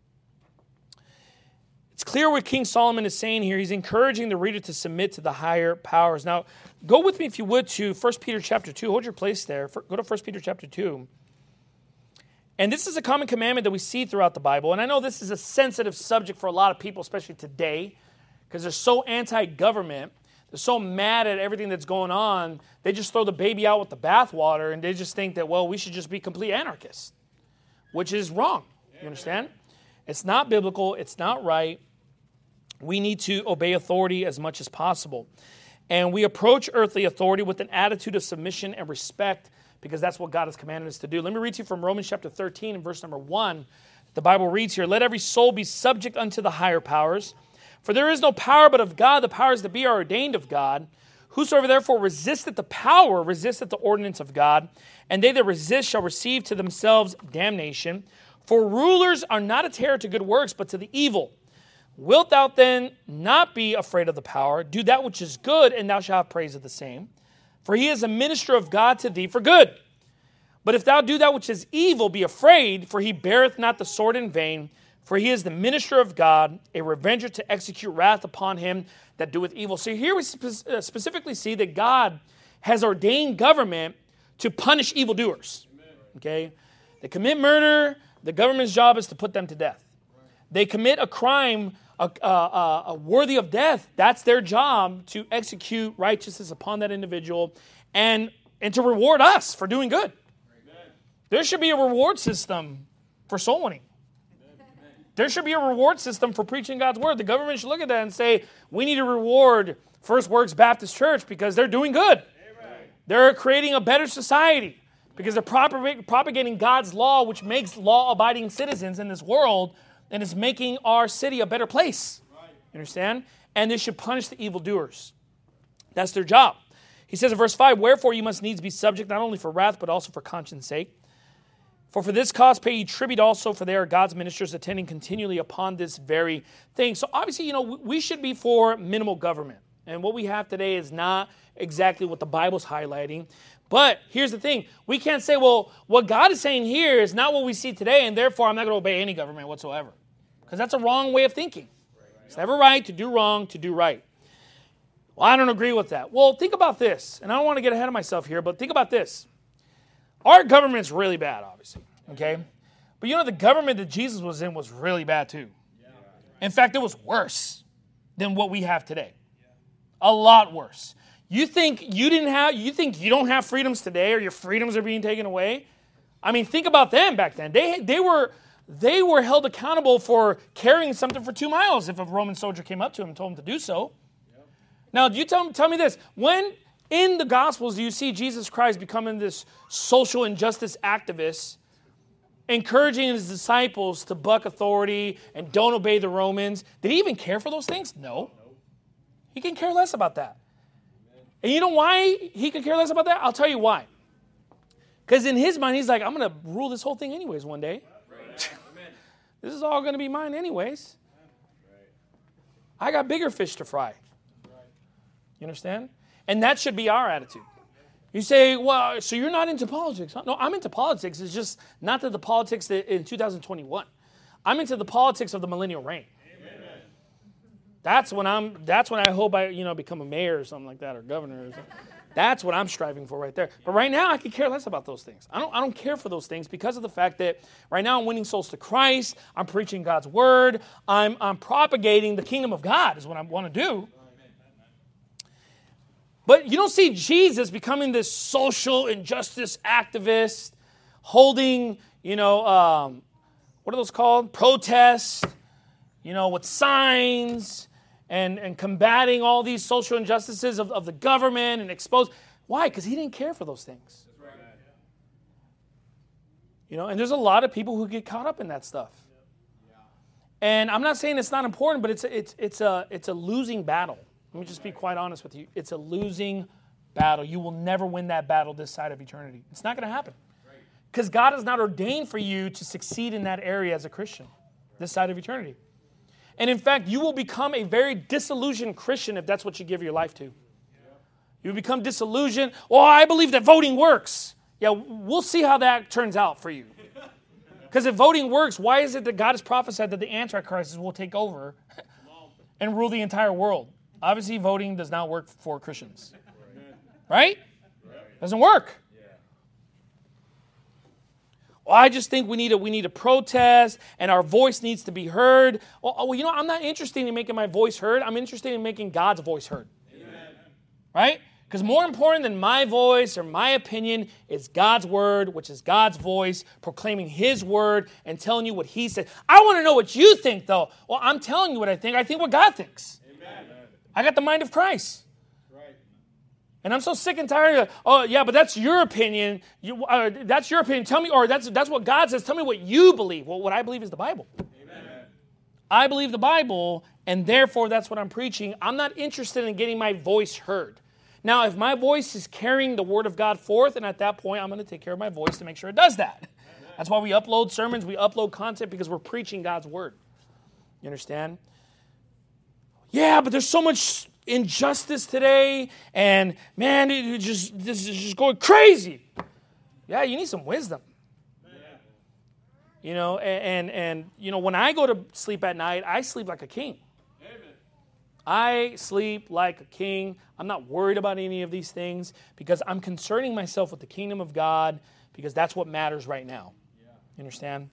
It's clear what King Solomon is saying here. He's encouraging the reader to submit to the higher powers. Now, go with me, if you would, to First Peter chapter two. Hold your place there. Go to First Peter chapter two. And this is a common commandment that we see throughout the Bible. And I know this is a sensitive subject for a lot of people, especially today, because they're so anti-government. They're so mad at everything that's going on. They just throw the baby out with the bathwater, and they just think that, well, we should just be complete anarchists, which is wrong. You understand? It's not biblical. It's not right. We need to obey authority as much as possible. And we approach earthly authority with an attitude of submission and respect because that's what God has commanded us to do. Let me read to you from Romans chapter thirteen and verse number one. The Bible reads here, let every soul be subject unto the higher powers. For there is no power but of God. The powers that be are ordained of God. Whosoever therefore resisteth the power, resisteth the ordinance of God. And they that resist shall receive to themselves damnation. For rulers are not a terror to good works, but to the evil. Wilt thou then not be afraid of the power? Do that which is good, and thou shalt have praise of the same. For he is a minister of God to thee for good. But if thou do that which is evil, be afraid, for he beareth not the sword in vain. For he is the minister of God, a revenger to execute wrath upon him that doeth evil. So here we spe- uh, specifically see that God has ordained government to punish evildoers. Okay? They commit murder, the government's job is to put them to death. They commit a crime uh, uh, uh, worthy of death, that's their job, to execute righteousness upon that individual and, and to reward us for doing good. Amen. There should be a reward system for soul winning. There should be a reward system for preaching God's word. The government should look at that and say, we need to reward First Works Baptist Church because they're doing good. Amen. They're creating a better society because they're propag- propagating God's law, which makes law-abiding citizens in this world, and is making our city a better place. Right. You understand? And they should punish the evildoers. That's their job. He says in verse five, wherefore you must needs be subject not only for wrath, but also for conscience sake. For for this cause pay ye tribute also, for they are God's ministers attending continually upon this very thing. So obviously, you know, we should be for minimal government. And what we have today is not exactly what the Bible's highlighting. But here's the thing. We can't say, well, what God is saying here is not what we see today, and therefore I'm not going to obey any government whatsoever. Because that's a wrong way of thinking. It's never right to do wrong, to do right. Well, I don't agree with that. Well, think about this. And I don't want to get ahead of myself here, but think about this. Our government's really bad, obviously, okay? But you know, the government that Jesus was in was really bad too. In fact, it was worse than what we have today. A lot worse. You think you didn't have, you think you don't have freedoms today, or your freedoms are being taken away? I mean, think about them back then. They they were they were held accountable for carrying something for two miles if a Roman soldier came up to him and told him to do so. Now, you tell tell me this: when in the Gospels, do you see Jesus Christ becoming this social injustice activist, encouraging his disciples to buck authority and don't obey the Romans? Did he even care for those things? No. He can care less about that. And you know why he can care less about that? I'll tell you why. Because in his mind, he's like, I'm going to rule this whole thing anyways one day. This is all going to be mine anyways. I got bigger fish to fry. You understand? And that should be our attitude. You say, well, so you're not into politics. Huh? No, I'm into politics. It's just not that the politics that in two thousand twenty-one. I'm into the politics of the millennial reign. Amen. That's when I'm. That's when I hope I, you know, become a mayor or something like that, or governor. Or something. That's what I'm striving for right there. But right now, I could care less about those things. I don't. I don't care for those things because of the fact that right now I'm winning souls to Christ. I'm preaching God's word. I'm. I'm propagating the kingdom of God. Is what I want to do. But you don't see Jesus becoming this social injustice activist, holding, you know, um, what are those called? Protests, you know, with signs and, and combating all these social injustices of, of the government and expose. Why? Because he didn't care for those things. You know, and there's a lot of people who get caught up in that stuff. And I'm not saying it's not important, but it's a, it's it's a it's a losing battle. Let me just be quite honest with you. It's a losing battle. You will never win that battle this side of eternity. It's not going to happen. Because God has not ordained for you to succeed in that area as a Christian, this side of eternity. And in fact, you will become a very disillusioned Christian if that's what you give your life to. You become disillusioned. Oh, I believe that voting works. Yeah, we'll see how that turns out for you. Because if voting works, why is it that God has prophesied that the Antichrist will take over and rule the entire world? Obviously, voting does not work for Christians. Right? Doesn't work. Well, I just think we need a we need a protest, and our voice needs to be heard. Well, well, you know, I'm not interested in making my voice heard. I'm interested in making God's voice heard. Amen. Right? Because more important than my voice or my opinion is God's word, which is God's voice, proclaiming his word and telling you what he said. I want to know what you think, though. Well, I'm telling you what I think. I think what God thinks. Amen. I got the mind of Christ. Right. And I'm so sick and tired of, oh, yeah, but that's your opinion. You, uh, that's your opinion. Tell me, or that's that's what God says. Tell me what you believe. Well, what I believe is the Bible. Amen. I believe the Bible, and therefore that's what I'm preaching. I'm not interested in getting my voice heard. Now, if my voice is carrying the word of God forth, and at that point, I'm going to take care of my voice to make sure it does that. Amen. That's why we upload sermons, we upload content, because we're preaching God's word. You understand? Yeah, but there's so much injustice today, and man, it just this is just going crazy. Yeah, you need some wisdom. Yeah. You know, and, and and you know, when I go to sleep at night, I sleep like a king. Amen. I sleep like a king. I'm not worried about any of these things because I'm concerning myself with the kingdom of God because that's what matters right now. Yeah. You understand?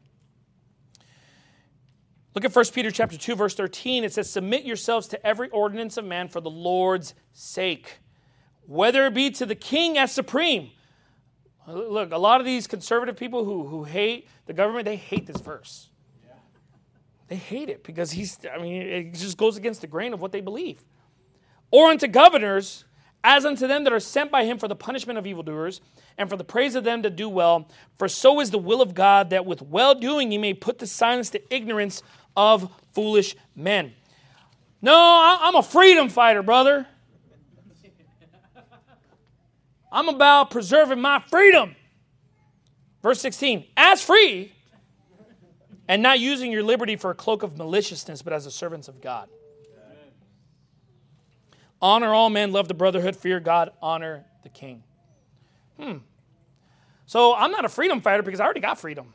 Look at First Peter chapter two, verse thirteen. It says, submit yourselves to every ordinance of man for the Lord's sake, whether it be to the king as supreme. Look, a lot of these conservative people who, who hate the government, they hate this verse. Yeah. They hate it because he's, I mean, it just goes against the grain of what they believe. Or unto governors, as unto them that are sent by him for the punishment of evildoers, and for the praise of them that do well. For so is the will of God, that with well-doing he may put to silence the ignorance of foolish men. No, I'm a freedom fighter, brother. I'm about preserving my freedom. Verse sixteen, as free, and not using your liberty for a cloak of maliciousness, but as the servants of God. Amen. Honor all men, love the brotherhood, fear God, honor the king. Hmm. So I'm not a freedom fighter because I already got freedom.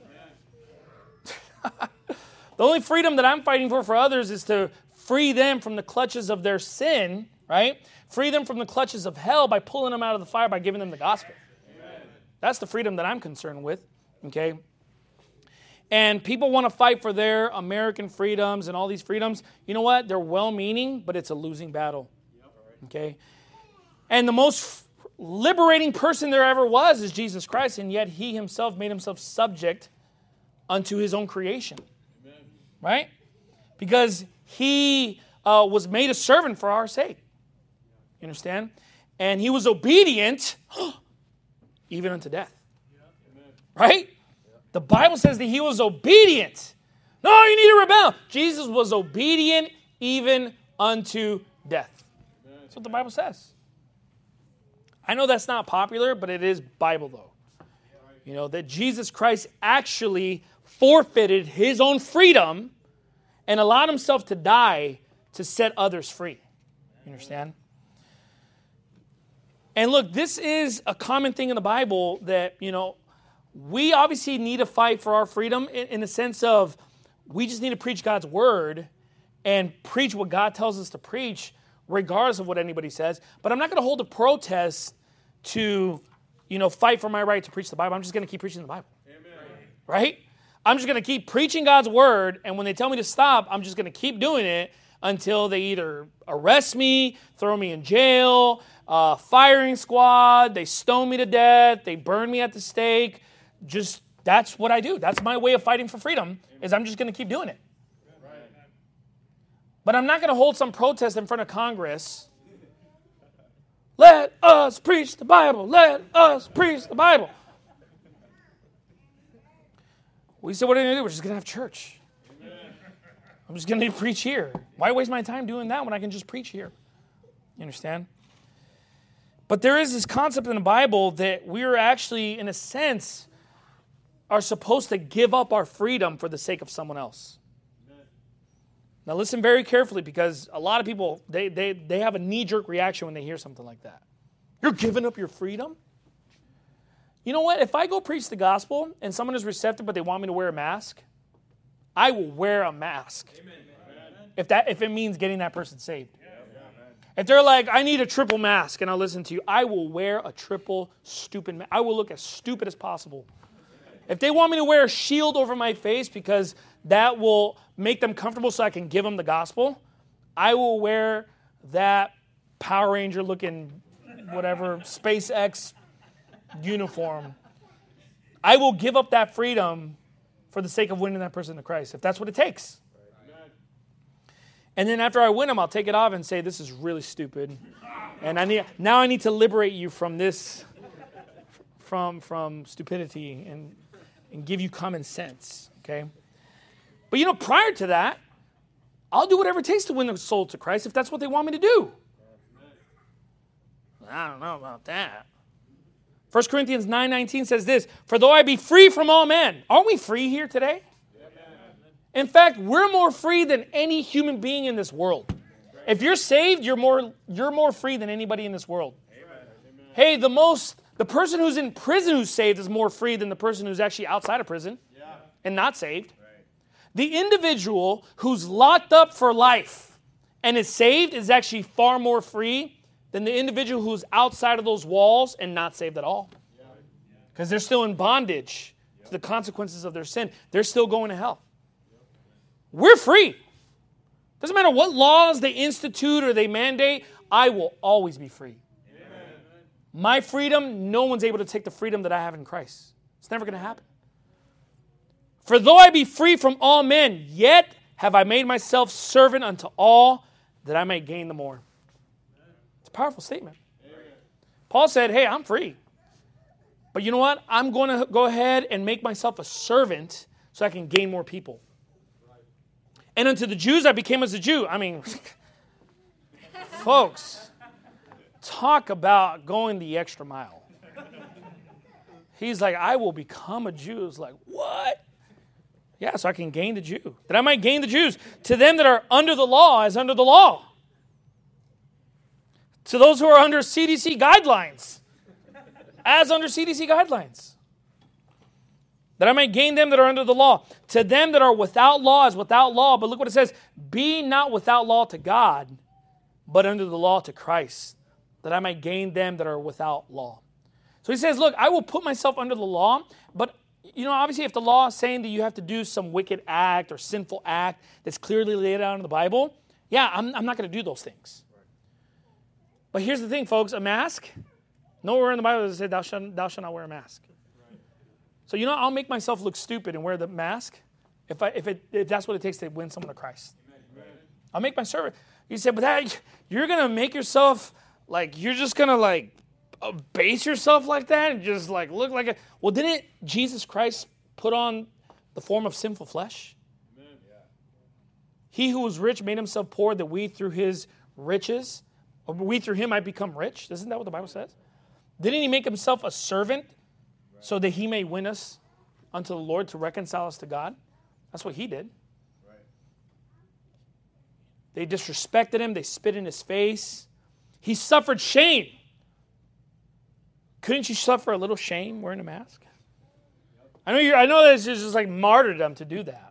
The only freedom that I'm fighting for for others is to free them from the clutches of their sin, right? Free them from the clutches of hell by pulling them out of the fire by giving them the gospel. Amen. That's the freedom that I'm concerned with, okay? And people want to fight for their American freedoms and all these freedoms. You know what? They're well-meaning, but it's a losing battle. Okay? And the most liberating person there ever was is Jesus Christ, and yet he himself made himself subject unto his own creation. Amen. Right? Because he uh, was made a servant for our sake. You understand? And he was obedient even unto death. Right? The Bible says that he was obedient. No, you need to rebel. Jesus was obedient even unto death. That's what the Bible says. I know that's not popular, but it is Bible though. You know, that Jesus Christ actually forfeited his own freedom and allowed himself to die to set others free. You understand? And look, this is a common thing in the Bible that, you know, we obviously need to fight for our freedom in, in the sense of we just need to preach God's word and preach what God tells us to preach regardless of what anybody says. But I'm not going to hold a protest to, you know, fight for my right to preach the Bible. I'm just going to keep preaching the Bible. Amen. Right? I'm just going to keep preaching God's word, and when they tell me to stop, I'm just going to keep doing it until they either arrest me, throw me in jail, uh, firing squad, they stone me to death, they burn me at the stake. Just, that's what I do. That's my way of fighting for freedom, is I'm just going to keep doing it. But I'm not going to hold some protest in front of Congress. Let us preach the Bible. Let us preach the Bible. We said, what are we going to do? We're just going to have church. I'm just going to preach here. Why waste my time doing that when I can just preach here? You understand? But there is this concept in the Bible that we're actually, in a sense, are supposed to give up our freedom for the sake of someone else. Amen. Now listen very carefully, because a lot of people, they, they, they have a knee-jerk reaction when they hear something like that. You're giving up your freedom? You know what? If I go preach the gospel and someone is receptive but they want me to wear a mask, I will wear a mask. Amen. If that if it means getting that person saved. Yeah. If they're like, I need a triple mask and I'll listen to you, I will wear a triple stupid mask. I will look as stupid as possible. If they want me to wear a shield over my face because that will make them comfortable so I can give them the gospel, I will wear that Power Ranger looking whatever SpaceX uniform. I will give up that freedom for the sake of winning that person to Christ, if that's what it takes. And then after I win them, I'll take it off and say, this is really stupid. And I need now I need to liberate you from this, from, from stupidity and and give you common sense, okay? But you know, prior to that, I'll do whatever it takes to win the soul to Christ if that's what they want me to do. I don't know about that. First Corinthians nine nineteen says this, for though I be free from all men. Aren't we free here today? In fact, we're more free than any human being in this world. If you're saved, you're more, you're more free than anybody in this world. Hey, the most... The person who's in prison who's saved is more free than the person who's actually outside of prison yeah. and not saved. Right. The individual who's locked up for life and is saved is actually far more free than the individual who's outside of those walls and not saved at all. Because yeah. they're still in bondage yeah. to the consequences of their sin. They're still going to hell. Yeah. We're free. Doesn't matter what laws they institute or they mandate, I will always be free. My freedom, no one's able to take the freedom that I have in Christ. It's never going to happen. For though I be free from all men, yet have I made myself servant unto all, that I may gain the more. It's a powerful statement. Paul said, hey, I'm free. But you know what? I'm going to go ahead and make myself a servant so I can gain more people. And unto the Jews I became as a Jew. I mean, folks, talk about going the extra mile. He's like, I will become a Jew. It's like, what? Yeah, so I can gain the Jew. That I might gain the Jews. To them that are under the law, as under the law. To those who are under C D C guidelines, as under C D C guidelines. That I may gain them that are under the law. To them that are without law, as without law. But look what it says. Be not without law to God, but under the law to Christ. That I might gain them that are without law. So he says, look, I will put myself under the law. But, you know, obviously if the law is saying that you have to do some wicked act or sinful act that's clearly laid out in the Bible, yeah, I'm, I'm not going to do those things. But here's the thing, folks. A mask, nowhere in the Bible does it say thou shalt, thou shalt not wear a mask. So, you know, I'll make myself look stupid and wear the mask if I if it if that's what it takes to win someone to Christ. Amen. I'll make my servant. You say, but that you're gonna make yourself like you're just gonna like base yourself like that and just like look like a well, didn't Jesus Christ put on the form of sinful flesh? Amen. Yeah. He who was rich made himself poor that we through his riches, or we through him might become rich. Isn't that what the Bible says? Didn't he make himself a servant? So that he may win us unto the Lord to reconcile us to God. That's what he did. Right. They disrespected him. They spit in his face. He suffered shame. Couldn't you suffer a little shame wearing a mask? I know you're, I know that it's just like martyrdom to do that.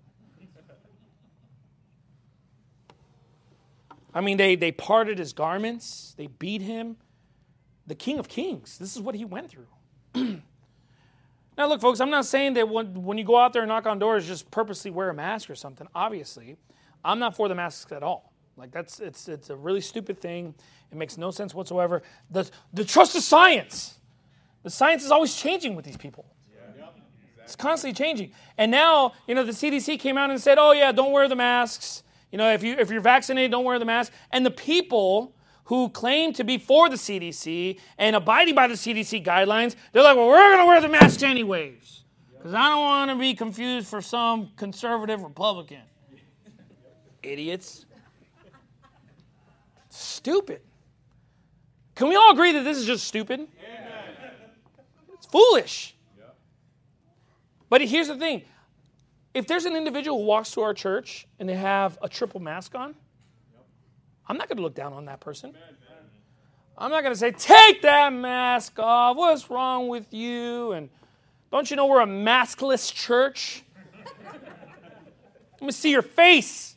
I mean, they, they parted his garments. They beat him. The King of Kings. This is what he went through. Now, look, folks, I'm not saying that when, when you go out there and knock on doors, just purposely wear a mask or something. Obviously, I'm not for the masks at all. Like, that's it's it's a really stupid thing. It makes no sense whatsoever. The, the trust of science. The science is always changing with these people. Yeah. Yep. Exactly. It's constantly changing. And now, you know, the C D C came out and said, oh, yeah, don't wear the masks. You know, if, you, if you're vaccinated, don't wear the mask. And the people who claim to be for the C D C and abiding by the C D C guidelines, they're like, well, we're going to wear the masks anyways because I don't want to be confused for some conservative Republican. Idiots. Stupid. Can we all agree that this is just stupid? Amen. It's foolish. Yep. But here's the thing. If there's an individual who walks to our church and they have a triple mask on, I'm not going to look down on that person. I'm not going to say, take that mask off. What's wrong with you? And don't you know we're a maskless church? Let me see your face.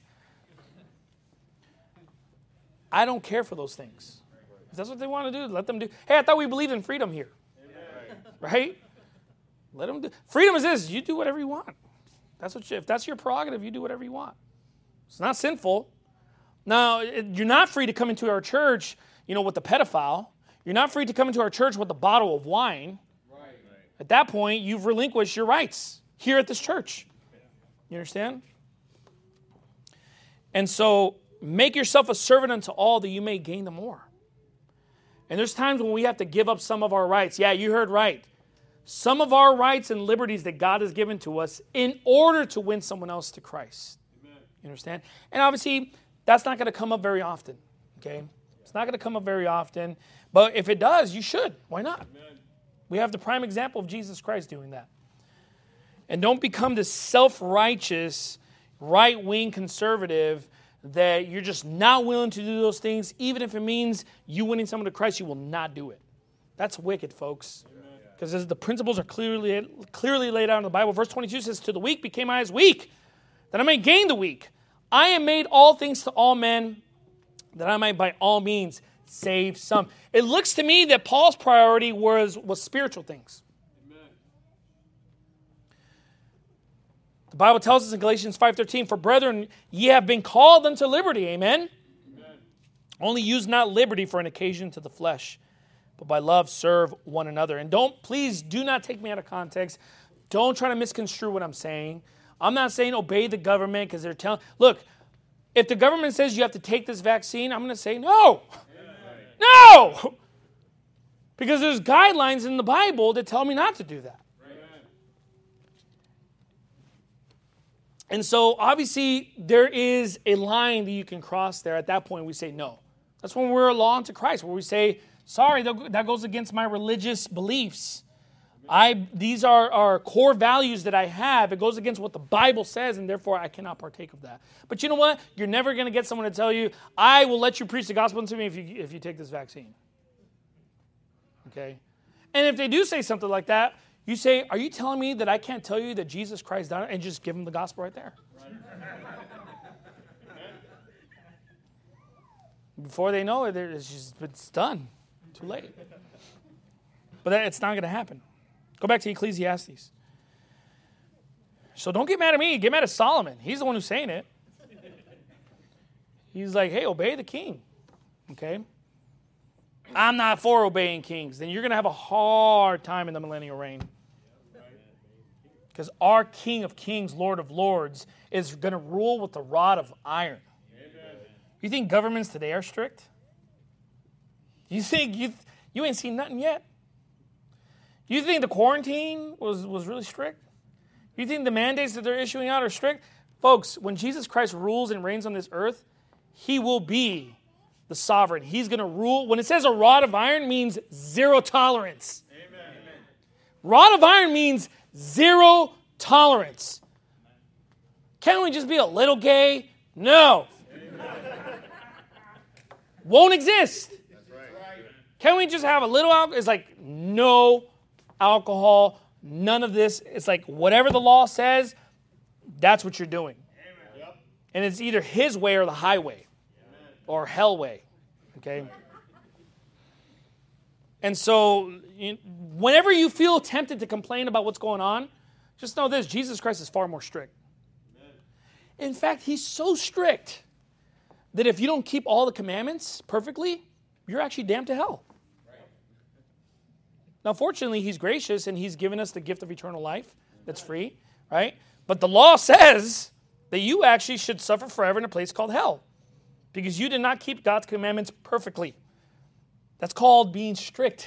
I don't care for those things. If that's what they want to do, let them do. Hey, I thought we believed in freedom here. Right? Let them do. Freedom is this. You do whatever you want. That's what you, if that's your prerogative, you do whatever you want. It's not sinful. Now, you're not free to come into our church, you know, with the pedophile. You're not free to come into our church with a bottle of wine. Right. At that point, you've relinquished your rights here at this church. You understand? And so, make yourself a servant unto all that you may gain the more. And there's times when we have to give up some of our rights. Yeah, you heard right. Some of our rights and liberties that God has given to us in order to win someone else to Christ. Amen. You understand? And obviously, that's not going to come up very often, okay? It's not going to come up very often. But if it does, you should. Why not? Amen. We have the prime example of Jesus Christ doing that. And don't become this self-righteous, right-wing conservative that you're just not willing to do those things. Even if it means you winning someone to Christ, you will not do it. That's wicked, folks. Because the principles are clearly, clearly laid out in the Bible. Verse twenty-two says, to the weak became I as weak, that I may gain the weak. I am made all things to all men, that I might by all means save some. It looks to me that Paul's priority was, was spiritual things. Amen. The Bible tells us in Galatians five thirteen, for brethren, ye have been called unto liberty. Amen? Amen. Only use not liberty for an occasion to the flesh, but by love serve one another. And don't, please do not take me out of context. Don't try to misconstrue what I'm saying. I'm not saying obey the government because they're telling, look, if the government says you have to take this vaccine, I'm going to say no. No! Because there's guidelines in the Bible that tell me not to do that. And so, obviously, there is a line that you can cross there. At that point, we say no. That's when we're a law unto Christ, where we say, sorry, that goes against my religious beliefs. I These are, are core values that I have. It goes against what the Bible says, and therefore I cannot partake of that. But you know what? You're never going to get someone to tell you, I will let you preach the gospel to me if you, if you take this vaccine. Okay? And if they do say something like that, you say, are you telling me that I can't tell you that Jesus Christ died? And just give them the gospel right there. Before they know it, it's just it's done. Too late. But that, it's not going to happen. Go back to Ecclesiastes. So don't get mad at me. Get mad at Solomon. He's the one who's saying it. He's like, hey, obey the king. Okay? I'm not for obeying kings. Then you're going to have a hard time in the millennial reign. Because our King of Kings, Lord of Lords, is going to rule with the rod of iron. Amen. You think governments today are strict? You think you you ain't seen nothing yet? You think the quarantine was, was really strict? You think the mandates that they're issuing out are strict? Folks, when Jesus Christ rules and reigns on this earth, he will be the sovereign. He's going to rule. When it says a rod of iron, means zero tolerance. Amen. Rod of iron means zero tolerance. Can't we just be a little gay? No. Won't exist. That's right. Can we just have a little alcohol? It's like no alcohol, none of this. It's like whatever the law says, that's what you're doing. Amen. And it's either his way or the highway. Amen. Or hell way. Okay? And so, whenever you feel tempted to complain about what's going on, just know this, Jesus Christ is far more strict. Amen. In fact, he's so strict that if you don't keep all the commandments perfectly, you're actually damned to hell. Right. Now, fortunately, he's gracious and he's given us the gift of eternal life that's free, right? But the law says that you actually should suffer forever in a place called hell because you did not keep God's commandments perfectly. That's called being strict.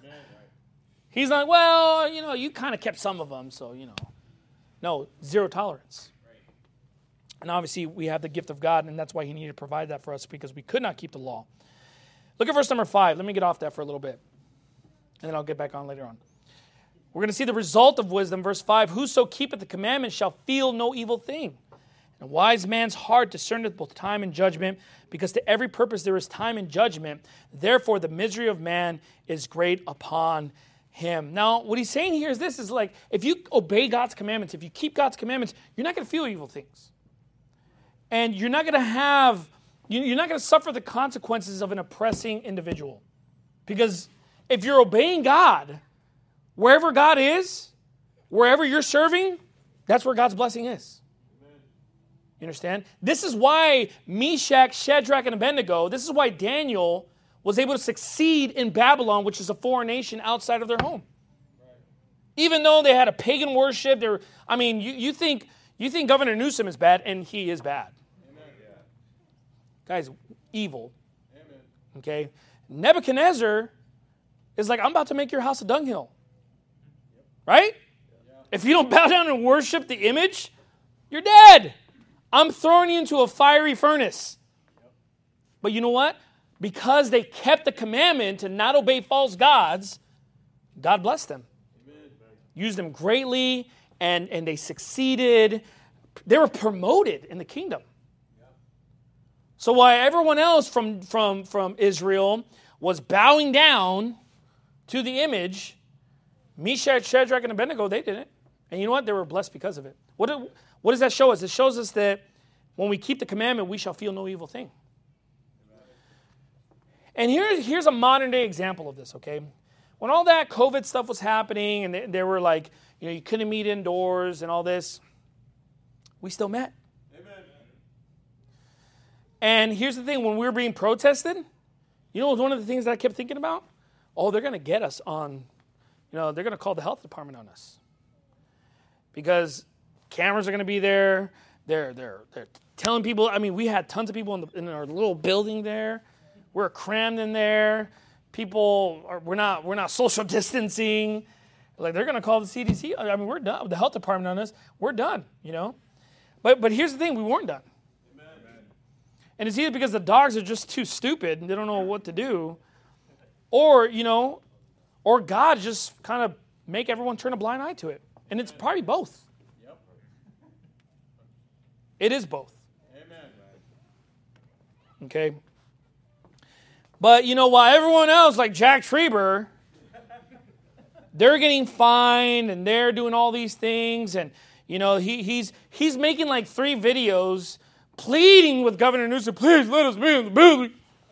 He's like, well, you know, you kind of kept some of them, so, you know. No, zero tolerance. And obviously, we have the gift of God, and that's why he needed to provide that for us, because we could not keep the law. Look at verse number five. Let me get off that for a little bit, and then I'll get back on later on. We're going to see the result of wisdom. Verse five, whoso keepeth the commandments shall feel no evil thing. And a wise man's heart discerneth both time and judgment, because to every purpose there is time and judgment. Therefore the misery of man is great upon him. Now, what he's saying here is this, is like, if you obey God's commandments, if you keep God's commandments, you're not going to feel evil things. And you're not going to have, you're not going to suffer the consequences of an oppressing individual. Because if you're obeying God, wherever God is, wherever you're serving, that's where God's blessing is. You understand? This is why Meshach, Shadrach, and Abednego, this is why Daniel was able to succeed in Babylon, which is a foreign nation outside of their home. Right. Even though they had a pagan worship, they were, I mean, you, you think you think Governor Newsom is bad, and he is bad. Amen. Guys, evil. Amen. Okay? Nebuchadnezzar is like, I'm about to make your house a dunghill. Yep. Right? Yeah. If you don't bow down and worship the image, you're dead. I'm throwing you into a fiery furnace. Yep. But you know what? Because they kept the commandment to not obey false gods, God blessed them. Amen. Used them greatly, and, and they succeeded. They were promoted in the kingdom. Yep. So while everyone else from, from, from Israel was bowing down to the image, Meshach, Shadrach, and Abednego, they didn't. And you know what? They were blessed because of it. What, did, what does that show us? It shows us that when we keep the commandment, we shall feel no evil thing. And here, here's a modern day example of this, okay? When all that COVID stuff was happening and they, they were like, you know, you couldn't meet indoors and all this, we still met. Amen. And here's the thing, when we were being protested, you know, one of the things that I kept thinking about? Oh, they're going to get us on, you know, they're going to call the health department on us. Because cameras are going to be there. They're they're they're telling people. I mean, we had tons of people in, the, in our little building there. We're crammed in there. People are. We're not. We're not social distancing. Like they're going to call the C D C. I mean, we're done. The health department on us. We're done. You know. But but here's the thing. We weren't done. Amen. And it's either because the dogs are just too stupid and they don't know what to do, or you know, or God just kind of make everyone turn a blind eye to it. And it's probably both. Yep. It is both. Amen. Okay. But, you know, while everyone else, like Jack Schreiber, they're getting fined and they're doing all these things. And, you know, he, he's he's making like three videos pleading with Governor Newsom, please let us be in the building.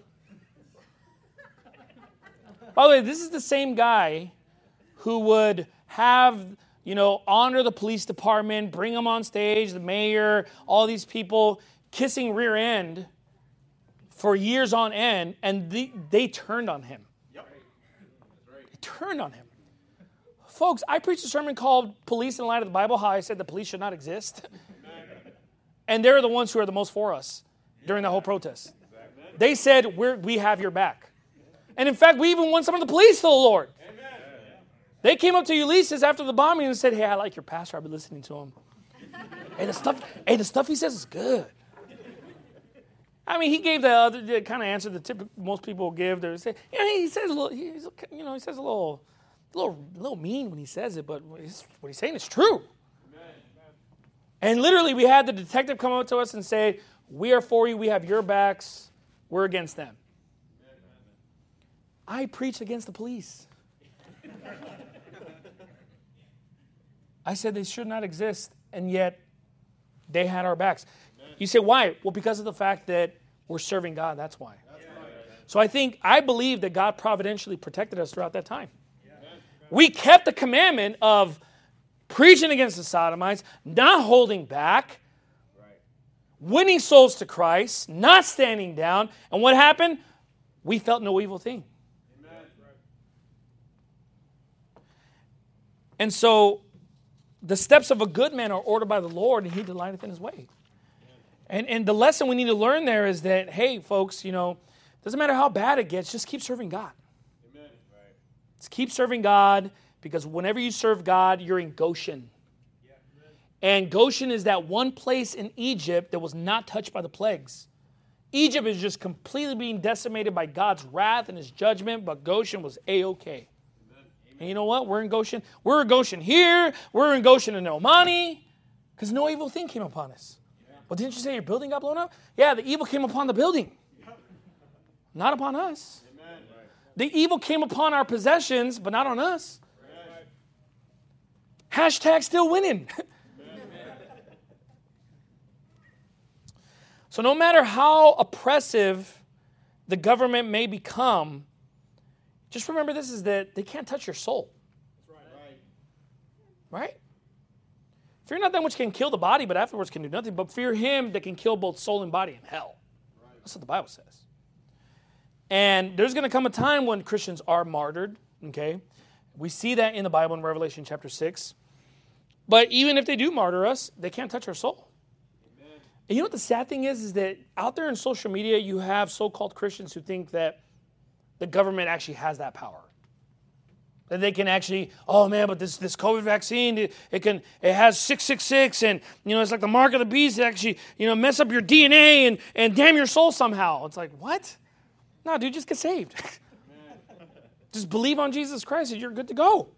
By the way, this is the same guy who would have, you know, honor the police department, bring them on stage, the mayor, all these people kissing rear end for years on end, and they, they turned on him. Yep. They turned on him. Folks, I preached a sermon called Police in Light of the Bible, how I said the police should not exist. And they're the ones who are the most for us during the whole protest. They said, We're, we have your back. And in fact, we even won some of the police to the Lord. They came up to Ulysses after the bombing and said, hey, I like your pastor. I've been listening to him. hey, the stuff, hey, the stuff he says is good. I mean, he gave the other the kind of answer that typical, most people give. They say, you know, he says a little, he's, you know, he says a little, little, little mean when he says it, but what he's, what he's saying is true. Amen. And literally, we had the detective come up to us and say, we are for you. We have your backs. We're against them. Amen. I preach against the police. I said they should not exist, and yet they had our backs. You say, why? Well, because of the fact that we're serving God, that's why. That's right. So I think, I believe that God providentially protected us throughout that time. Yeah. We kept the commandment of preaching against the Sodomites, not holding back, right. winning souls to Christ, not standing down. And what happened? We felt no evil thing. Amen. And so, the steps of a good man are ordered by the Lord, and he delighteth in his way. And and the lesson we need to learn there is that, hey, folks, you know, doesn't matter how bad it gets, just keep serving God. Amen. Right. Just keep serving God, because whenever you serve God, you're in Goshen. Yeah. And Goshen is that one place in Egypt that was not touched by the plagues. Egypt is just completely being decimated by God's wrath and his judgment, but Goshen was A-okay. And you know what? We're in Goshen. We're in Goshen here. We're in Goshen in El Monte, because no evil thing came upon us. Yeah. Well, didn't you say your building got blown up? Yeah, the evil came upon the building. Yep. Not upon us. Amen. The evil came upon our possessions, but not on us. Right. Hashtag still winning. So no matter how oppressive the government may become, just remember this, is that they can't touch your soul. That's right. Right? Fear not that which can kill the body, but afterwards can do nothing. But fear him that can kill both soul and body in hell. Right. That's what the Bible says. And there's going to come a time when Christians are martyred. Okay? We see that in the Bible in Revelation chapter six. But even if they do martyr us, they can't touch our soul. Amen. And you know what the sad thing is? Is that out there in social media, you have so-called Christians who think that the government actually has that power. That they can actually, oh man, but this this COVID vaccine, it, it can it has six six six, and you know it's like the mark of the beast. It actually, you know, mess up your D N A and, and damn your soul somehow. It's like, what? No, dude, just get saved. Just believe on Jesus Christ and you're good to go.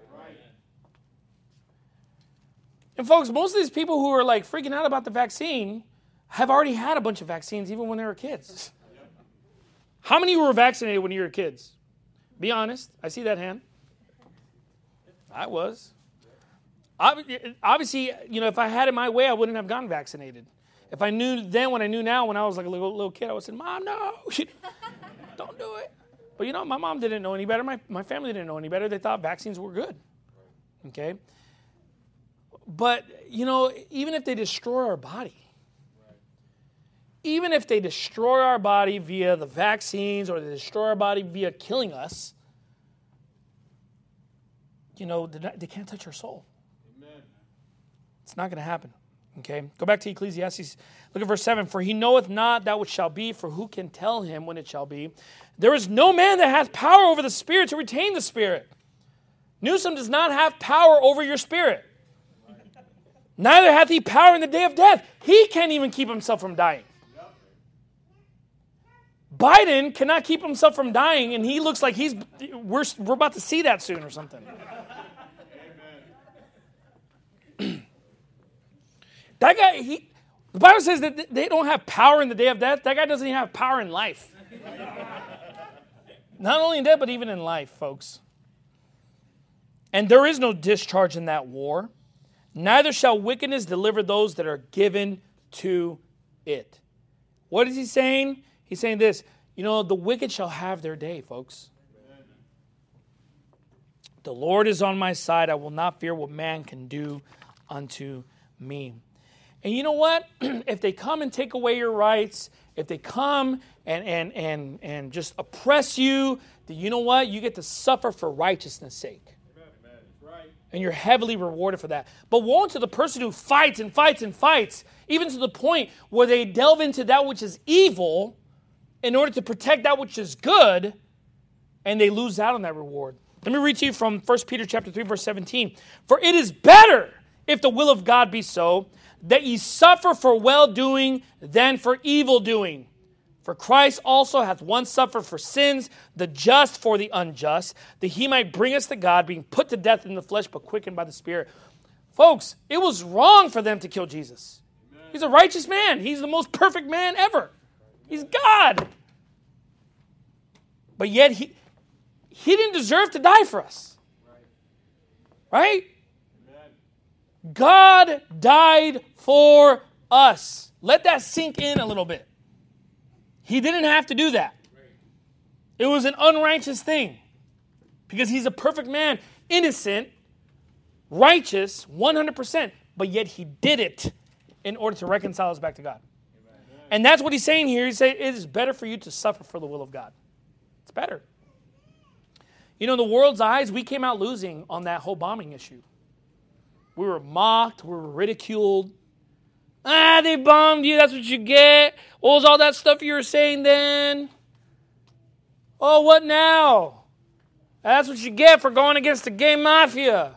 And folks, most of these people who are like freaking out about the vaccine have already had a bunch of vaccines even when they were kids. How many were vaccinated when you were kids? Be honest. I see that hand. I was. Obviously, you know, if I had it my way, I wouldn't have gotten vaccinated. If I knew then what I knew now when I was like a little, little kid, I would say, Mom, no, don't do it. But you know, my mom didn't know any better. My, my family didn't know any better. They thought vaccines were good. Okay? But, you know, even if they destroy our body, even if they destroy our body via the vaccines or they destroy our body via killing us, you know, they can't touch our soul. Amen. It's not going to happen. Okay, go back to Ecclesiastes. Look at verse seven. For he knoweth not that which shall be, for who can tell him when it shall be? There is no man that hath power over the spirit to retain the spirit. Newsom does not have power over your spirit. Neither hath he power in the day of death. He can't even keep himself from dying. Biden cannot keep himself from dying, and he looks like he's, we're, we're about to see that soon or something. That guy, he, the Bible says that they don't have power in the day of death. That guy doesn't even have power in life. Not only in death, but even in life, folks. And there is no discharge in that war. Neither shall wickedness deliver those that are given to it. What is he saying? He's saying this. You know, the wicked shall have their day, folks. The Lord is on my side. I will not fear what man can do unto me. And you know what? If they come and take away your rights, if they come and and and and just oppress you, then you know what? You get to suffer for righteousness' sake. Amen. Right. And you're heavily rewarded for that. But woe unto the person who fights and fights and fights, even to the point where they delve into that which is evil in order to protect that which is good, and they lose out on that reward. Let me read to you from First Peter chapter three, verse seventeen. For it is better, if the will of God be so, that ye suffer for well-doing than for evil-doing. For Christ also hath once suffered for sins, the just for the unjust, that he might bring us to God, being put to death in the flesh, but quickened by the Spirit. Folks, it was wrong for them to kill Jesus. Amen. He's a righteous man. He's the most perfect man ever. He's God. But yet he, he didn't deserve to die for us. Right? God died for us. Let that sink in a little bit. He didn't have to do that. It was an unrighteous thing because he's a perfect man, innocent, righteous, one hundred percent, but yet he did it in order to reconcile us back to God. Amen. And that's what he's saying here. He's saying it is better for you to suffer for the will of God. It's better. You know, in the world's eyes, we came out losing on that whole bombing issue. We were mocked. We were ridiculed. Ah, they bombed you. That's what you get. What was all that stuff you were saying then? Oh, what now? That's what you get for going against the gay mafia.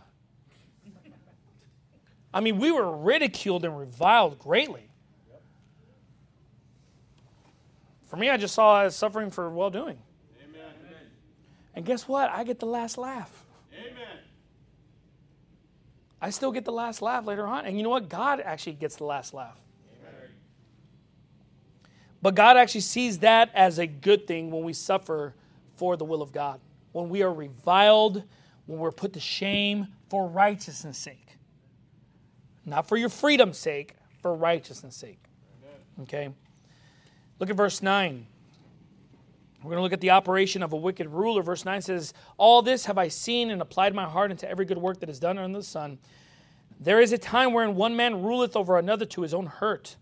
I mean, we were ridiculed and reviled greatly. For me, I just saw it as suffering for well-doing. Amen. And guess what? I get the last laugh. Amen. I still get the last laugh later on. And you know what? God actually gets the last laugh. Amen. But God actually sees that as a good thing when we suffer for the will of God. When we are reviled, when we're put to shame for righteousness' sake. Not for your freedom's sake, for righteousness' sake. Amen. Okay? Look at verse nine. We're going to look at the operation of a wicked ruler. Verse nine says, all this have I seen and applied my heart into every good work that is done under the sun. There is a time wherein one man ruleth over another to his own hurt.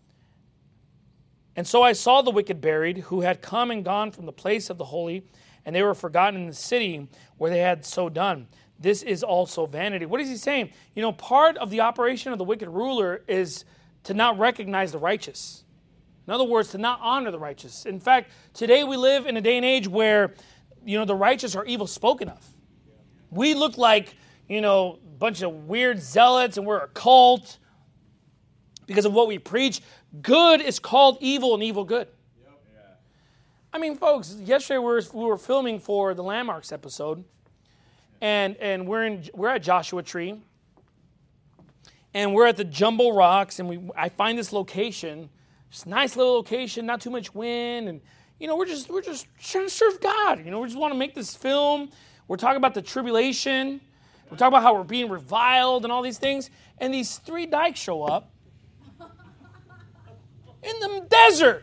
And so I saw the wicked buried, who had come and gone from the place of the holy, and they were forgotten in the city where they had so done. This is also vanity. What is he saying? You know, part of the operation of the wicked ruler is to not recognize the righteous. In other words, to not honor the righteous. In fact, today we live in a day and age where, you know, the righteous are evil spoken of. We look like, you know, a bunch of weird zealots and we're a cult because of what we preach. Good is called evil and evil good. I mean, folks, yesterday we were, we were filming for the Landmarks episode, and and we're in we're at Joshua Tree, and we're at the Jumbo Rocks, and we I find this location. Just a nice little location, not too much wind, and you know we're just we're just trying to serve God. You know we just want to make this film. We're talking about the tribulation. We're talking about how we're being reviled and all these things. And these three dykes show up in the desert.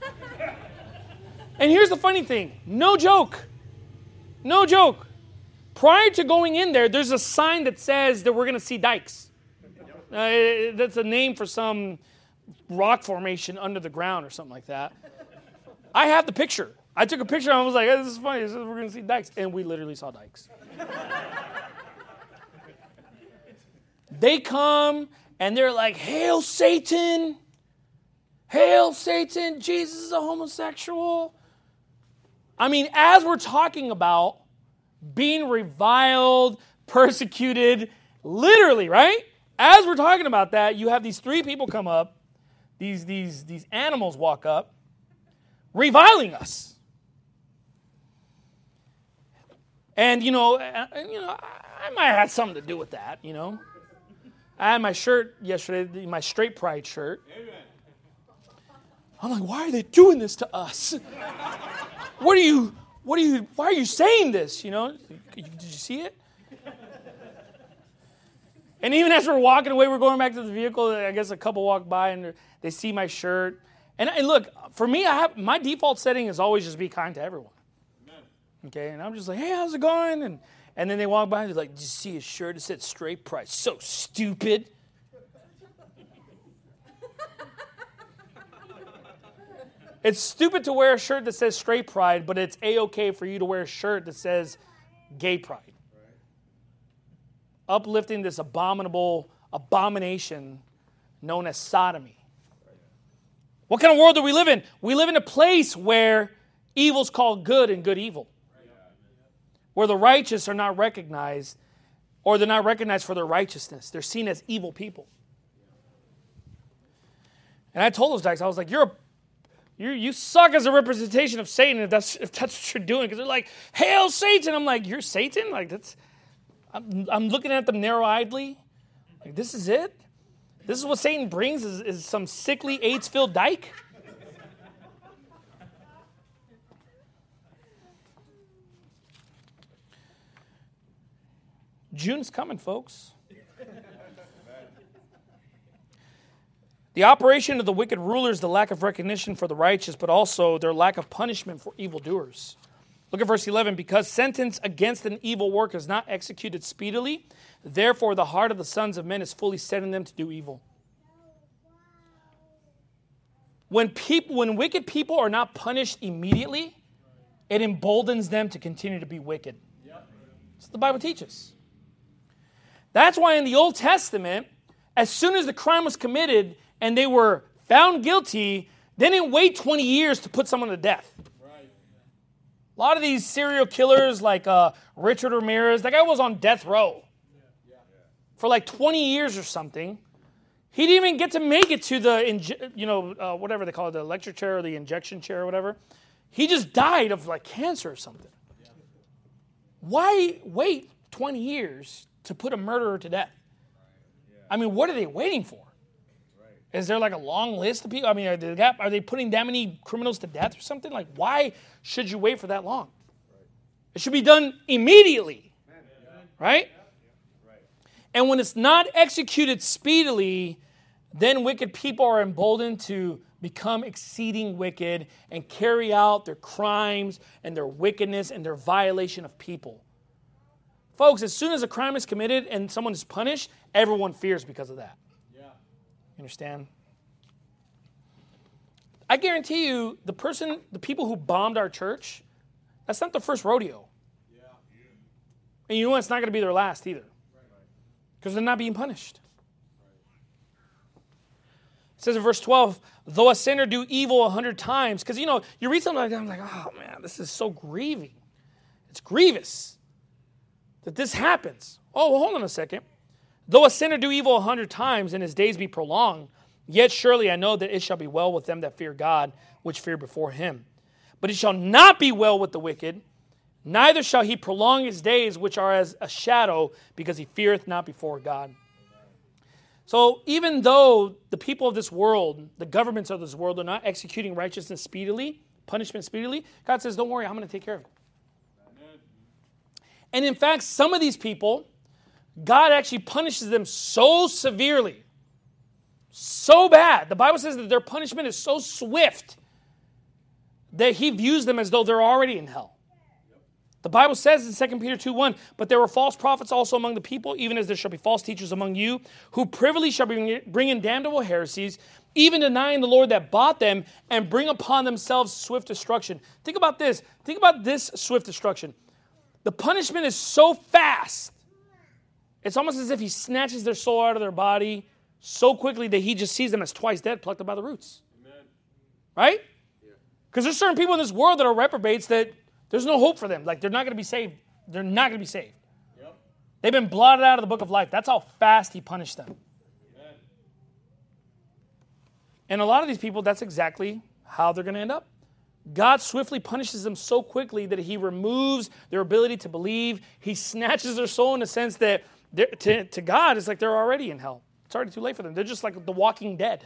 And here's the funny thing: no joke, no joke. Prior to going in there, there's a sign that says that we're going to see dykes. Uh, that's a name for some rock formation under the ground or something like that. I have the picture. I took a picture and I was like, hey, this is funny. This is, we're going to see dykes. And we literally saw dykes. They come and they're like, "Hail Satan! Hail Satan! Jesus is a homosexual." I mean, as we're talking about being reviled, persecuted, literally, right? As we're talking about that, you have these three people come up, these, these, these animals walk up, reviling us. And, you know, you know, I might have had something to do with that, you know. I had my shirt yesterday, my Straight Pride shirt. Amen. I'm like, why are they doing this to us? What are you, what are you, why are you saying this, you know? Did you see it? And even as we're walking away, we're going back to the vehicle, I guess a couple walk by and they see my shirt. And, and look, for me, I have my default setting is always just be kind to everyone. Amen. Okay, and I'm just like, hey, how's it going? And and then they walk by and they're like, did you see his shirt? It said Straight Pride. So stupid. It's stupid to wear a shirt that says Straight Pride, but it's A-okay for you to wear a shirt that says Gay Pride. Uplifting this abominable abomination known as sodomy. What kind of world do we live in? We live in a place where evil's called good and good evil. Where the righteous are not recognized, or they're not recognized for their righteousness. They're seen as evil people. And I told those guys, I was like, you're a, you you suck as a representation of Satan if that's if that's what you're doing. Because they're like, hail Satan. I'm like, you're Satan? Like that's I'm, I'm looking at them narrow-eyedly. Like, this is it? This is what Satan brings, is, is some sickly, AIDS-filled dyke? June's coming, folks. The operation of the wicked rulers, the lack of recognition for the righteous, but also their lack of punishment for evildoers. Look at verse eleven. Because sentence against an evil work is not executed speedily, therefore the heart of the sons of men is fully set in them to do evil. When people, when wicked people are not punished immediately, it emboldens them to continue to be wicked. That's what the Bible teaches. That's why in the Old Testament, as soon as the crime was committed and they were found guilty, they didn't wait twenty years to put someone to death. A lot of these serial killers like uh, Richard Ramirez, that guy was on death row for like twenty years or something. He didn't even get to make it to the, you know, uh, whatever they call it, the electric chair or the injection chair or whatever. He just died of like cancer or something. Why wait twenty years to put a murderer to death? I mean, what are they waiting for? Is there like a long list of people? I mean, are they, are they putting that many criminals to death or something? Like, why should you wait for that long? It should be done immediately, right? And when it's not executed speedily, then wicked people are emboldened to become exceeding wicked and carry out their crimes and their wickedness and their violation of people. Folks, as soon as a crime is committed and someone is punished, everyone fears because of that. You understand? I guarantee you, the person, the people who bombed our church, that's not the first rodeo. Yeah. And you know what? It's not going to be their last either. Because they're not being punished. It says in verse twelve, though a sinner do evil a hundred times, because, you know, you read something like that, I'm like, oh, man, this is so grieving. It's grievous that this happens. Oh, well, hold on a second. Though a sinner do evil a hundred times and his days be prolonged, yet surely I know that it shall be well with them that fear God, which fear before him. But it shall not be well with the wicked, neither shall he prolong his days, which are as a shadow, because he feareth not before God. So even though the people of this world, the governments of this world, are not executing righteousness speedily, punishment speedily, God says, don't worry, I'm going to take care of it. Amen. And in fact, some of these people, God actually punishes them so severely, so bad. The Bible says that their punishment is so swift that he views them as though they're already in hell. The Bible says in Second Peter two one, but there were false prophets also among the people, even as there shall be false teachers among you, who privily shall bring in damnable heresies, even denying the Lord that bought them, and bring upon themselves swift destruction. Think about this. Think about this swift destruction. The punishment is so fast. It's almost as if he snatches their soul out of their body so quickly that he just sees them as twice dead, plucked up by the roots. Amen. Right? Because there's certain people in this world that are reprobates that there's no hope for them. Like, they're not going to be saved. They're not going to be saved. Yep. They've been blotted out of the book of life. That's how fast he punished them. Amen. And a lot of these people, that's exactly how they're going to end up. God swiftly punishes them so quickly that he removes their ability to believe. He snatches their soul in a sense that to, to God, it's like they're already in hell. It's already too late for them. They're just like the walking dead.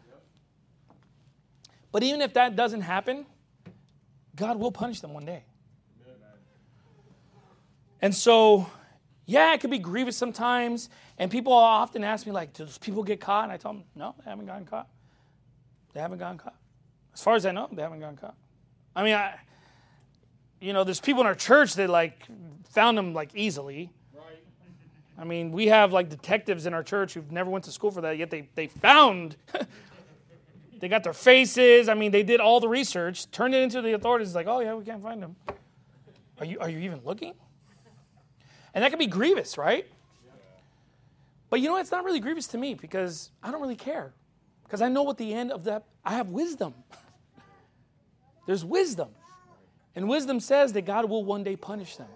But even if that doesn't happen, God will punish them one day. And so, yeah, it could be grievous sometimes. And people often ask me, like, do those people get caught? And I tell them, no, they haven't gotten caught. They haven't gotten caught. As far as I know, they haven't gotten caught. I mean, I, you know, there's people in our church that, like, found them, like, easily. Right. I mean, we have, like, detectives in our church who've never went to school for that, yet they, they found... They got their faces. I mean, they did all the research, turned it into the authorities. It's like, oh, yeah, we can't find them. Are you, are you even looking? And that can be grievous, right? But you know what? It's not really grievous to me because I don't really care. Because I know what the end of that, I have wisdom. There's wisdom. And wisdom says that God will one day punish them.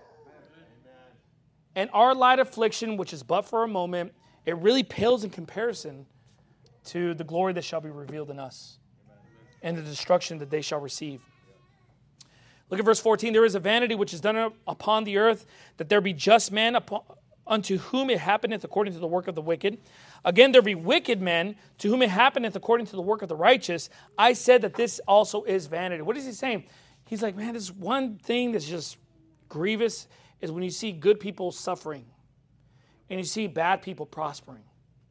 And our light affliction, which is but for a moment, it really pales in comparison to the glory that shall be revealed in us and the destruction that they shall receive. Look at verse fourteen. There is a vanity which is done upon the earth, that there be just men upon, unto whom it happeneth according to the work of the wicked. Again, there be wicked men to whom it happeneth according to the work of the righteous. I said that this also is vanity. What is he saying? He's like, man, this one thing that's just grievous is when you see good people suffering and you see bad people prospering.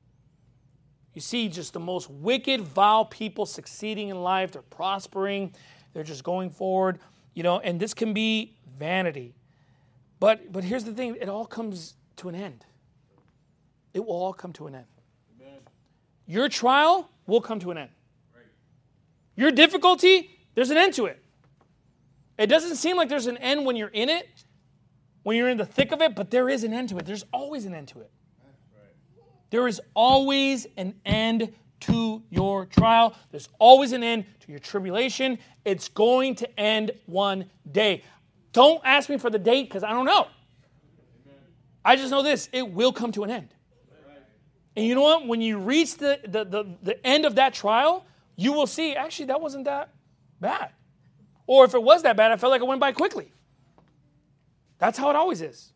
You see just the most wicked, vile people succeeding in life. They're prospering. They're just going forward. You know, and this can be vanity. But but here's the thing. It all comes to an end. It will all come to an end. Amen. Your trial will come to an end. Right. Your difficulty, there's an end to it. It doesn't seem like there's an end when you're in it, when you're in the thick of it, but there is an end to it. There's always an end to it. There is always an end to your trial. There's always an end to your tribulation. It's going to end one day. Don't ask me for the date because I don't know. I just know this. It will come to an end. And you know what? When you reach the, the, the, the end of that trial, you will see, actually, that wasn't that bad. Or if it was that bad, I felt like it went by quickly. That's how it always is.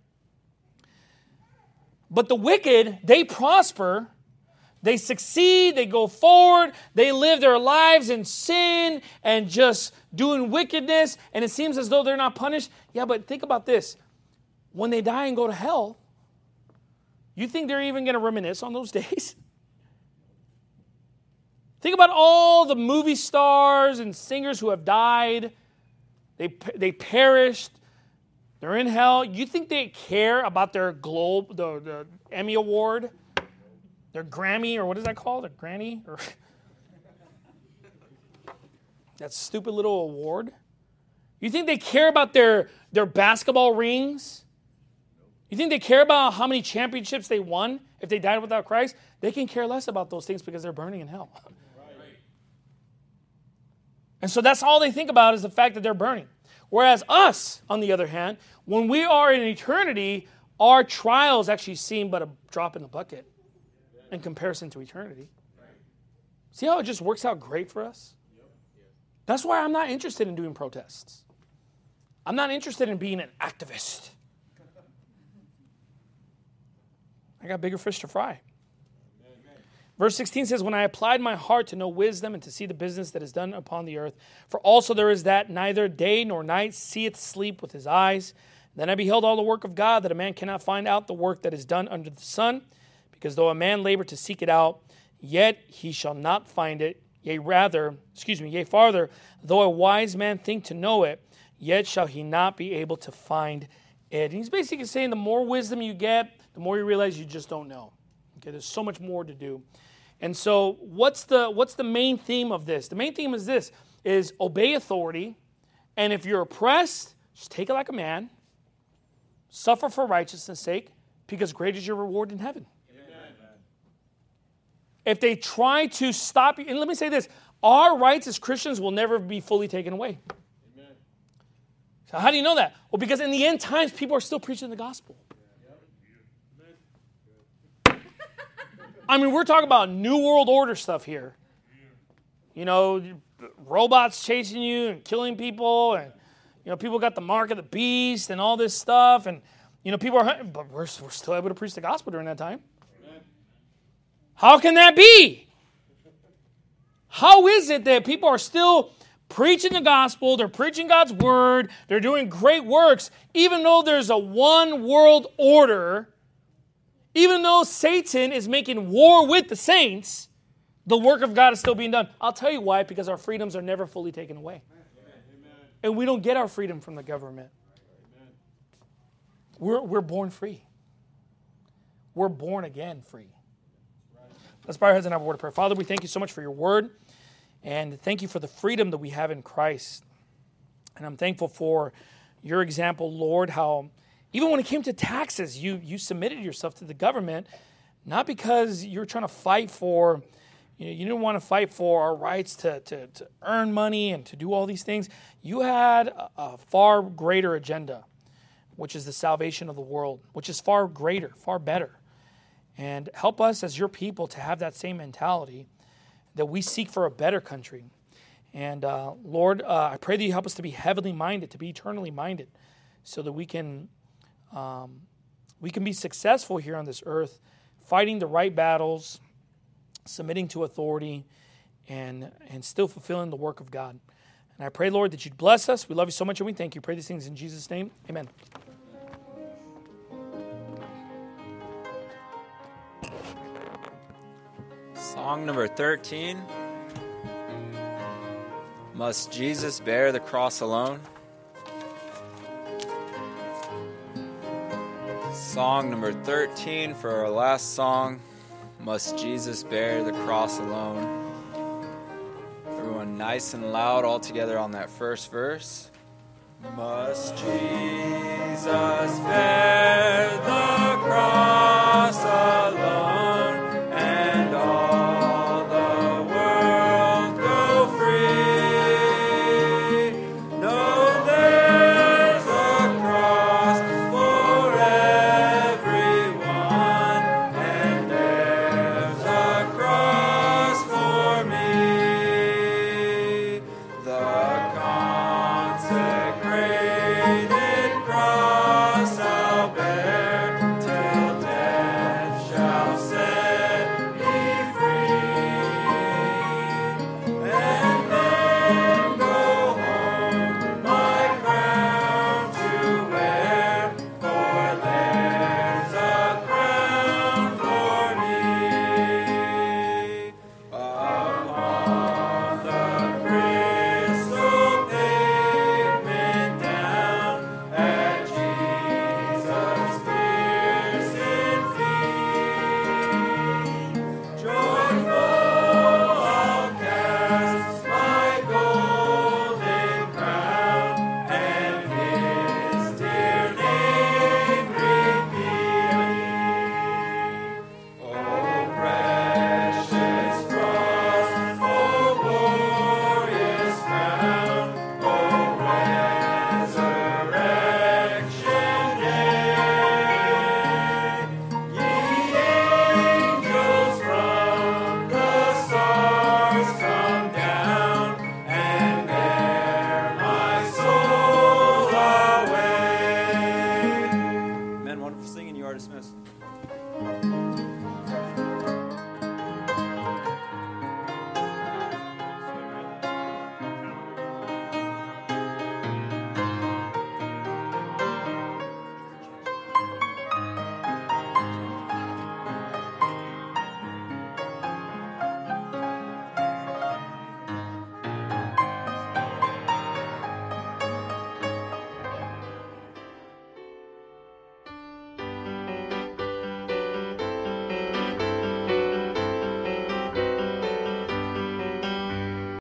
But the wicked, they prosper, they succeed, they go forward, they live their lives in sin and just doing wickedness, and it seems as though they're not punished. Yeah, but think about this. When they die and go to hell, you think they're even going to reminisce on those days? Think about all the movie stars and singers who have died. They, they perished. They're in hell. You think they care about their Globe, the, the Emmy Award, their Grammy, or what is that called? Their Granny? Or that stupid little award? You think they care about their, their basketball rings? You think they care about how many championships they won if they died without Christ? They can care less about those things because they're burning in hell. Right. And so that's all they think about is the fact that they're burning. Whereas us, on the other hand, when we are in eternity, our trials actually seem but a drop in the bucket in comparison to eternity. See how it just works out great for us? That's why I'm not interested in doing protests. I'm not interested in being an activist. I got bigger fish to fry. Verse sixteen says, when I applied my heart to know wisdom and to see the business that is done upon the earth, for also there is that neither day nor night seeth sleep with his eyes. Then I beheld all the work of God, that a man cannot find out the work that is done under the sun, because though a man labor to seek it out, yet he shall not find it. Yea, rather, excuse me, yea, farther, though a wise man think to know it, yet shall he not be able to find it. And he's basically saying the more wisdom you get, the more you realize you just don't know. Okay, there's so much more to do. And so what's the what's the main theme of this? The main theme is this, is obey authority, and if you're oppressed, just take it like a man, suffer for righteousness' sake, because great is your reward in heaven. Amen. if they try to stop you, and let me say this, our rights as Christians will never be fully taken away. Amen. So how do you know that? Well, because in the end times, people are still preaching the gospel. I mean, we're talking about New World Order stuff here. You know, robots chasing you and killing people, and, you know, people got the mark of the beast and all this stuff, and, you know, people are, but we're, we're still able to preach the gospel during that time. Amen. How can that be? How is it that people are still preaching the gospel, they're preaching God's word, they're doing great works, even though there's a one world order, even though Satan is making war with the saints, the work of God is still being done. I'll tell you why, because our freedoms are never fully taken away. Amen. And we don't get our freedom from the government. Amen. We're, we're born free. We're born again free. Right. Let's bow our heads and have a word of prayer. Father, we thank you so much for your word, and thank you for the freedom that we have in Christ. And I'm thankful for your example, Lord, how even when it came to taxes, you, you submitted yourself to the government, not because you're trying to fight for, you know, you didn't want to fight for our rights to, to, to earn money and to do all these things. You had a, a far greater agenda, which is the salvation of the world, which is far greater, far better. And help us as your people to have that same mentality, that we seek for a better country. And uh, Lord, uh, I pray that you help us to be heavenly minded, to be eternally minded, so that we can um, we can be successful here on this earth, fighting the right battles, submitting to authority, and and still fulfilling the work of God. And I pray, Lord, that you'd bless us. We love you so much, and we thank you. Pray these things in Jesus' name. Amen. Song number thirteen. Must Jesus bear the cross alone? Song number thirteen for our last song. Must Jesus bear the cross alone? Everyone nice and loud all together on that first verse. Must Jesus